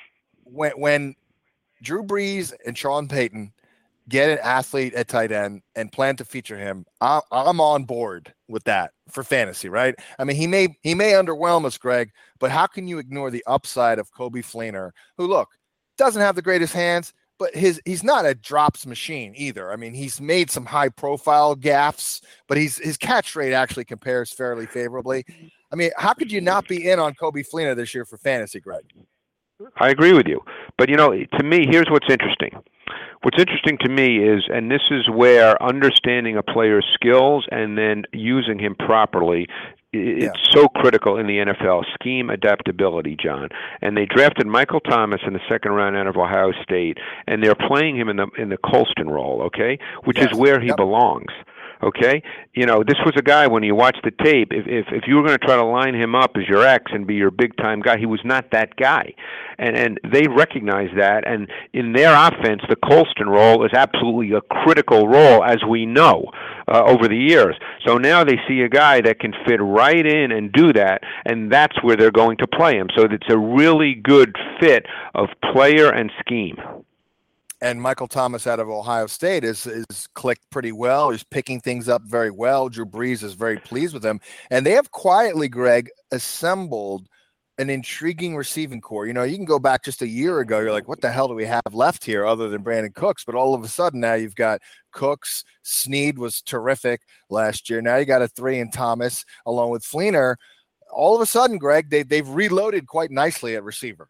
when Drew Brees and Sean Payton get an athlete at tight end and plan to feature him, I'm on board with that for fantasy, right? I mean, he may underwhelm us, Greg, but how can you ignore the upside of Coby Fleener, who, look, doesn't have the greatest hands, but he's not a drops machine either. I mean, he's made some high-profile gaffes, but his catch rate actually compares fairly favorably. I mean, how could you not be in on Coby Fleener this year for fantasy, Greg? I agree with you. But, to me, here's what's interesting. What's interesting to me is, and this is where understanding a player's skills and then using him properly, it's so critical in the NFL. Scheme adaptability, John. And they drafted Michael Thomas in the 2nd round out of Ohio State, and they're playing him in the Colston role, okay, which is where he belongs. Okay, this was a guy, when you watch the tape, if you were going to try to line him up as your ex and be your big time guy, he was not that guy, and they recognize that. And in their offense, the Colston role is absolutely a critical role, as we know over the years. So now they see a guy that can fit right in and do that, and that's where they're going to play him. So it's a really good fit of player and scheme. And Michael Thomas out of Ohio State is clicked pretty well. He's picking things up very well. Drew Brees is very pleased with him. And they have quietly, Greg, assembled an intriguing receiving core. You can go back just a year ago. You're like, what the hell do we have left here other than Brandon Cooks? But all of a sudden now you've got Cooks. Snead was terrific last year. Now you got a 3 in Thomas along with Fleener. All of a sudden, Greg, they've reloaded quite nicely at receiver.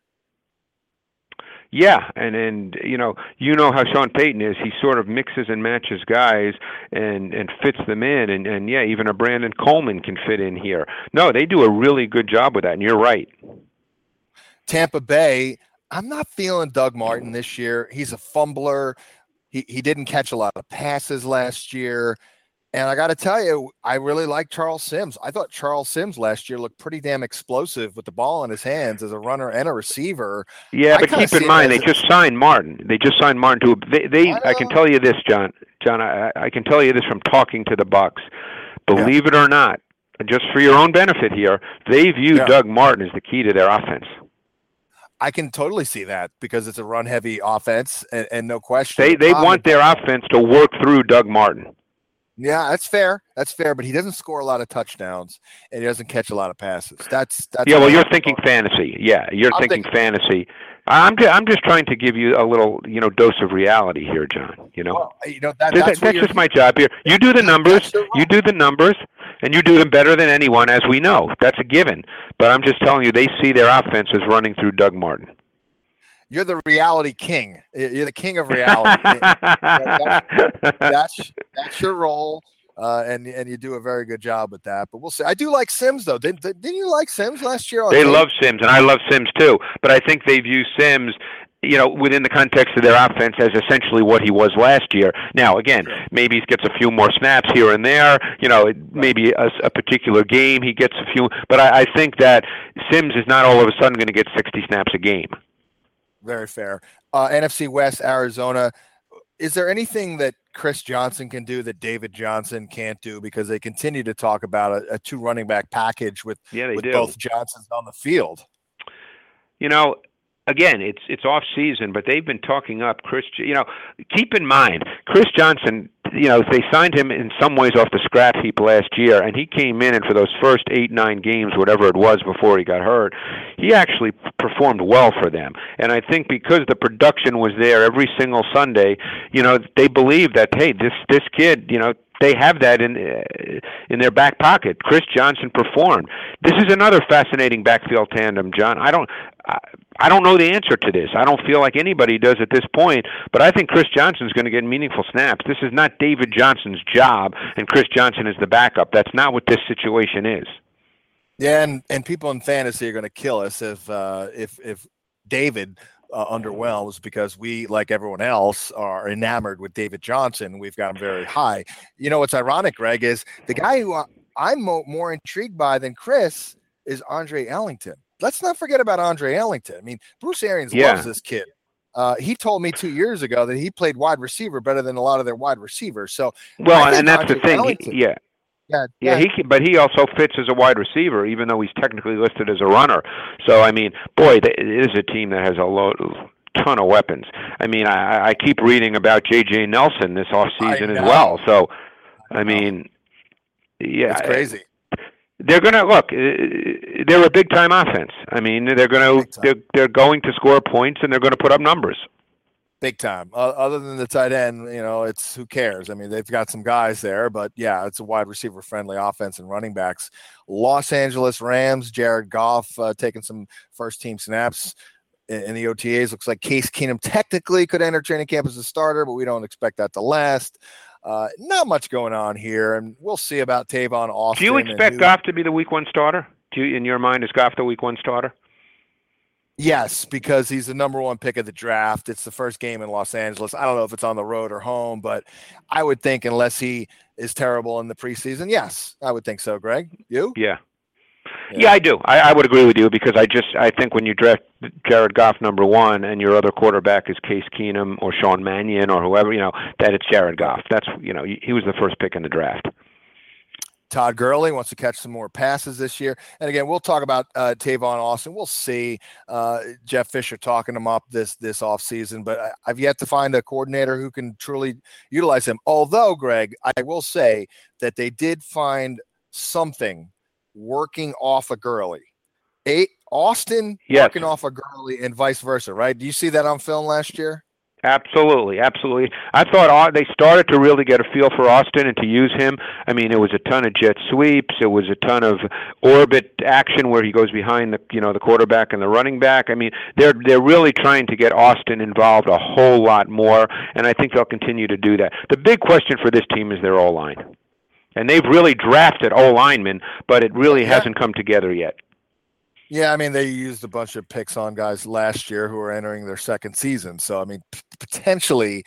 Yeah, and you know how Sean Payton is. He sort of mixes and matches guys and fits them in, and yeah, even a Brandon Coleman can fit in here. No, they do a really good job with that, and you're right. Tampa Bay, I'm not feeling Doug Martin this year. He's a fumbler. He didn't catch a lot of passes last year. And I got to tell you, I really like Charles Sims. I thought Charles Sims last year looked pretty damn explosive with the ball in his hands as a runner and a receiver. Yeah, but keep in mind, they just signed Martin. They just signed Martin to I can tell you this, John. I can tell you this from talking to the Bucs. Believe it or not, just for your own benefit here, they view Doug Martin as the key to their offense. I can totally see that because it's a run-heavy offense, and no question. They want their offense to work through Doug Martin. Yeah, that's fair. That's fair, but he doesn't score a lot of touchdowns, and he doesn't catch a lot of passes. That's yeah. Well, you're thinking fantasy. Yeah, you're thinking fantasy. I'm just trying to give you a little, dose of reality here, John. Well, that's just my job here. You do the numbers. You do the numbers, and you do them better than anyone, as we know. That's a given. But I'm just telling you, they see their offense as running through Doug Martin. You're the reality king. You're the king of reality. that's your role, and you do a very good job with that. But we'll see. I do like Sims, though. Didn't you like Sims last year? They love Sims, and I love Sims too. But I think they view Sims within the context of their offense as essentially what he was last year. Now, again, maybe he gets a few more snaps here and there. Maybe a particular game he gets a few. But I think that Sims is not all of a sudden going to get 60 snaps a game. Very fair. NFC West, Arizona. Is there anything that Chris Johnson can do that David Johnson can't do? Because they continue to talk about a two running back package with both Johnsons on the field. Again, it's off season, but they've been talking up Chris. Keep in mind, Chris Johnson. They signed him in some ways off the scrap heap last year, and he came in, and for those first 8-9 games, whatever it was before he got hurt, he actually performed well for them. And I think because the production was there every single Sunday, they believe that, hey, this kid, they have that in their back pocket. Chris Johnson performed. This is another fascinating backfield tandem, John. I don't know the answer to this. I don't feel like anybody does at this point, but I think Chris Johnson's going to get meaningful snaps. This is not David Johnson's job, and Chris Johnson is the backup. That's not what this situation is. Yeah, and people in fantasy are going to kill us if David underwhelms, because we, like everyone else, are enamored with David Johnson. We've got him very high. What's ironic, Greg, is the guy who I'm more intrigued by than Chris is Andre Ellington. Let's not forget about Andre Ellington. I mean, Bruce Arians loves this kid. He told me 2 years ago that he played wide receiver better than a lot of their wide receivers. So, and that's the thing. But he also fits as a wide receiver, even though he's technically listed as a runner. So, I mean, boy, it is a team that has a ton of weapons. I mean, I keep reading about J.J. Nelson this offseason as well. So, I mean, it's crazy. They're going to look. They're a big-time offense. I mean, they're going to score points, and they're going to put up numbers. Big time. Other than the tight end, it's who cares? I mean, they've got some guys there, but yeah, it's a wide receiver friendly offense and running backs. Los Angeles Rams, Jared Goff taking some first team snaps in the OTAs. Looks like Case Keenum technically could enter training camp as a starter, but we don't expect that to last. Not much going on here, and we'll see about Tavon Austin. Do you expect Goff to be the week one starter? In your mind, is Goff the week one starter? Yes, because he's the number one pick of the draft. It's the first game in Los Angeles. I don't know if it's on the road or home, but I would think unless he is terrible in the preseason, yes, I would think so, Greg. You? Yeah, I do. I would agree with you, because I think when you draft Jared Goff number one and your other quarterback is Case Keenum or Sean Mannion or whoever, that it's Jared Goff. That's, he was the first pick in the draft. Todd Gurley wants to catch some more passes this year. And again, we'll talk about Tavon Austin. We'll see Jeff Fisher talking him up this offseason, but I've yet to find a coordinator who can truly utilize him. Although, Greg, I will say that they did find something working off of Gurley. Austin working off of Gurley and vice versa, right? Do you see that on film last year? Absolutely. I thought they started to really get a feel for Austin and to use him. I mean, it was a ton of jet sweeps. It was a ton of orbit action where he goes behind the quarterback and the running back. I mean, they're really trying to get Austin involved a whole lot more, and I think they'll continue to do that. The big question for this team is their O-line. And they've really drafted O-linemen, but it really hasn't come together yet. Yeah, I mean, they used a bunch of picks on guys last year who are entering their second season. So, I mean, potentially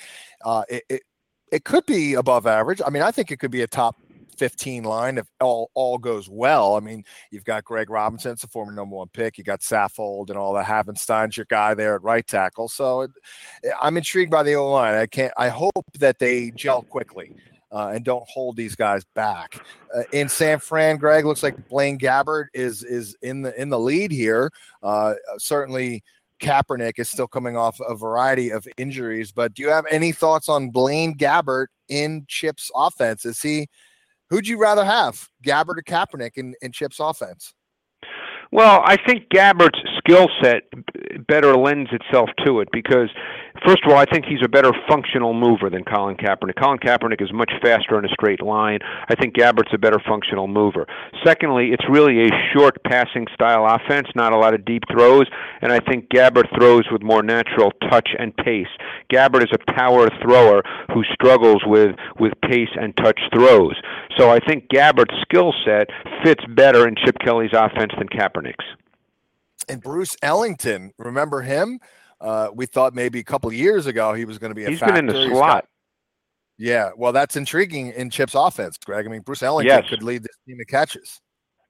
it could be above average. I mean, I think it could be a top 15 line if all goes well. I mean, you've got Greg Robinson, it's a former number one pick. You got Saffold and all that. Havenstein's your guy there at right tackle. So I'm intrigued by the O-line. I hope that they gel quickly. And don't hold these guys back. In San Fran, Greg, looks like Blaine Gabbert is in the lead here. Certainly, Kaepernick is still coming off a variety of injuries. But do you have any thoughts on Blaine Gabbert in Chip's offense? Who'd you rather have, Gabbert or Kaepernick in Chip's offense? Well, I think Gabbert's skill set better lends itself to it because, first of all, I think he's a better functional mover than Colin Kaepernick. Colin Kaepernick is much faster in a straight line. I think Gabbert's a better functional mover. Secondly, it's really a short passing style offense, not a lot of deep throws, and I think Gabbert throws with more natural touch and pace. Gabbert is a power thrower who struggles with pace and touch throws. So I think Gabbert's skill set fits better in Chip Kelly's offense than Kaepernick's. And Bruce Ellington, remember him? We thought maybe a couple of years ago he was going to be a He's factor. been in the slot. Yeah, well, that's intriguing in Chip's offense, Greg. I mean, Bruce Ellington could lead this team in catches.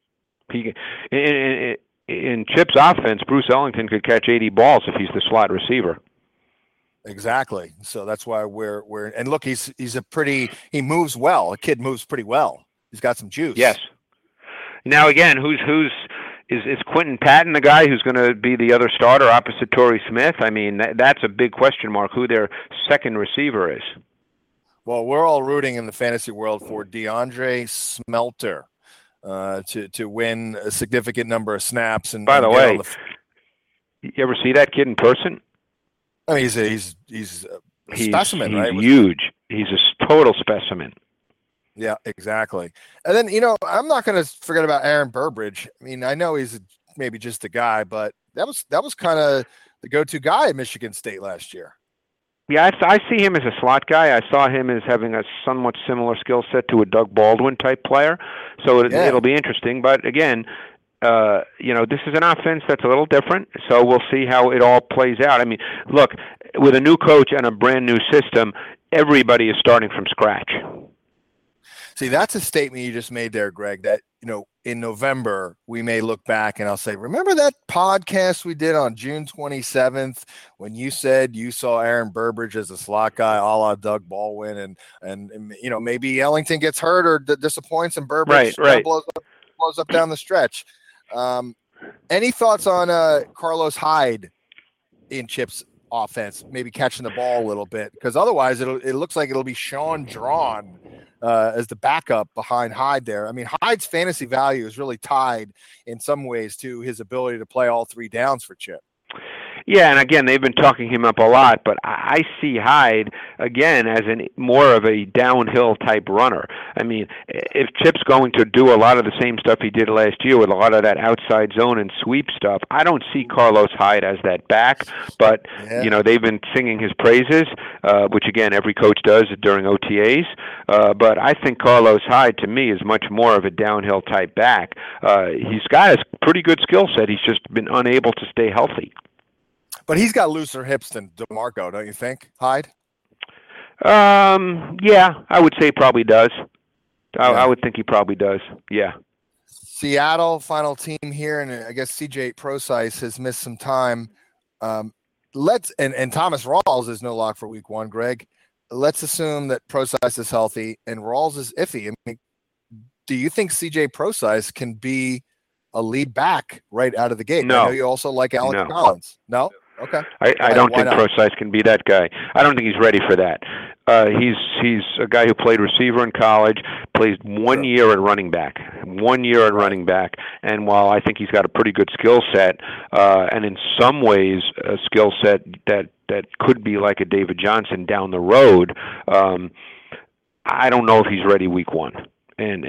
In Chip's offense, Bruce Ellington could catch 80 balls if he's the slot receiver. Exactly. So that's why we're and look, he moves well. The kid moves pretty well. He's got some juice. Yes. Now again, is Quentin Patton the guy who's going to be the other starter opposite Torrey Smith? I mean, that's a big question mark. Who their second receiver is? Well, we're all rooting in the fantasy world for DeAndre Smelter to win a significant number of snaps. And by the way, you ever see that kid in person? I mean, he's a specimen, right? He's huge. He's a total specimen. Yeah, exactly. And then, I'm not going to forget about Aaron Burbridge. I mean, I know he's maybe just a guy, but that was kind of the go-to guy at Michigan State last year. Yeah, I see him as a slot guy. I saw him as having a somewhat similar skill set to a Doug Baldwin type player. So it'll be interesting. But again, this is an offense that's a little different. So we'll see how it all plays out. I mean, look, with a new coach and a brand new system, everybody is starting from scratch. See, that's a statement you just made there, Greg, that, in November, we may look back and I'll say, remember that podcast we did on June 27th when you said you saw Aaron Burbridge as a slot guy, a la Doug Baldwin, and maybe Ellington gets hurt or disappoints and Burbridge blows up down the stretch. Any thoughts on Carlos Hyde in Chip's offense, maybe catching the ball a little bit? Because otherwise it looks like it'll be Sean Drawn as the backup behind Hyde there. I mean, Hyde's fantasy value is really tied in some ways to his ability to play all three downs for Chip. Yeah, and again, they've been talking him up a lot, but I see Hyde, again, as more of a downhill type runner. I mean, if Chip's going to do a lot of the same stuff he did last year with a lot of that outside zone and sweep stuff, I don't see Carlos Hyde as that back, but, they've been singing his praises, which, again, every coach does during OTAs, but I think Carlos Hyde, to me, is much more of a downhill type back. He's got a pretty good skill set. He's just been unable to stay healthy. But he's got looser hips than DeMarco, don't you think, Hyde? Yeah, I would say probably does. I would think he probably does, yeah. Seattle, final team here, and I guess CJ Prosise has missed some time. And Thomas Rawls is no lock for week 1, Greg. Let's assume that Prosise is healthy and Rawls is iffy. I mean, do you think CJ Prosise can be a lead back right out of the gate? No. I know you also like Alex Collins. No? Okay. I don't think Prosise can be that guy. I don't think he's ready for that. He's a guy who played receiver in college, plays 1 year at running back. 1 year at running back. And while I think he's got a pretty good skill set, and in some ways a skill set that could be like a David Johnson down the road, I don't know if he's ready week 1. And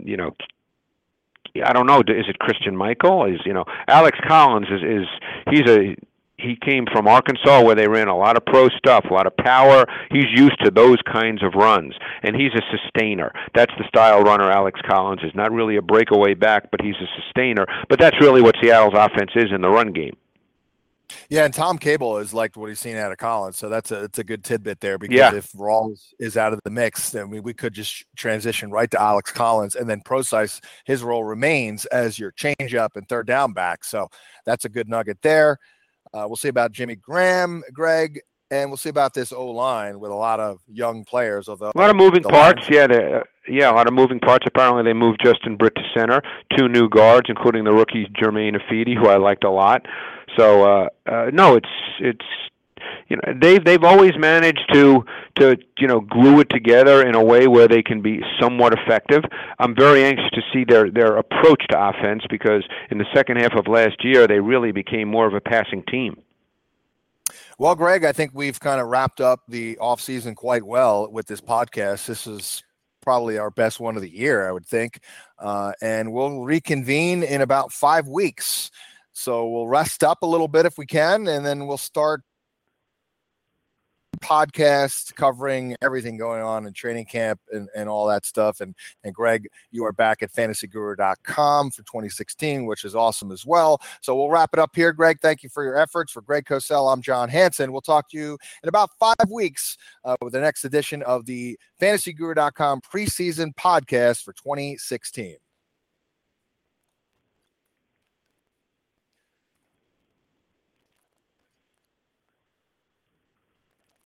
I don't know. Is it Christian Michael? Alex Collins he came from Arkansas where they ran a lot of pro stuff, a lot of power. He's used to those kinds of runs, and he's a sustainer. That's the style runner Alex Collins is. Not really a breakaway back, but he's a sustainer. But that's really what Seattle's offense is in the run game. Yeah, and Tom Cable has liked what he's seen out of Collins, so it's a good tidbit there because if Rawls is out of the mix, then we could just transition right to Alex Collins, and then Prosise, his role remains as your change-up and third down back. So that's a good nugget there. We'll see about Jimmy Graham, Greg, and we'll see about this O-line with a lot of young players. Although a lot of moving parts, a lot of moving parts. Apparently, they moved Justin Britt to center, 2 new guards, including the rookie Jermaine Afidi, who I liked a lot. So, no, it's they've always managed to glue it together in a way where they can be somewhat effective. I'm very anxious to see their approach to offense because in the second half of last year they really became more of a passing team. Well, Greg, I think we've kind of wrapped up the offseason quite well with this podcast. This is probably our best one of the year, I would think. And we'll reconvene in about 5 weeks. So we'll rest up a little bit if we can, and then we'll start podcast covering everything going on in training camp and all that stuff. And Greg, you are back at fantasyguru.com for 2016, which is awesome as well. So we'll wrap it up here. Greg, thank you for your efforts. For Greg Cosell, I'm John Hansen. We'll talk to you in about 5 weeks with the next edition of the fantasyguru.com preseason podcast for 2016.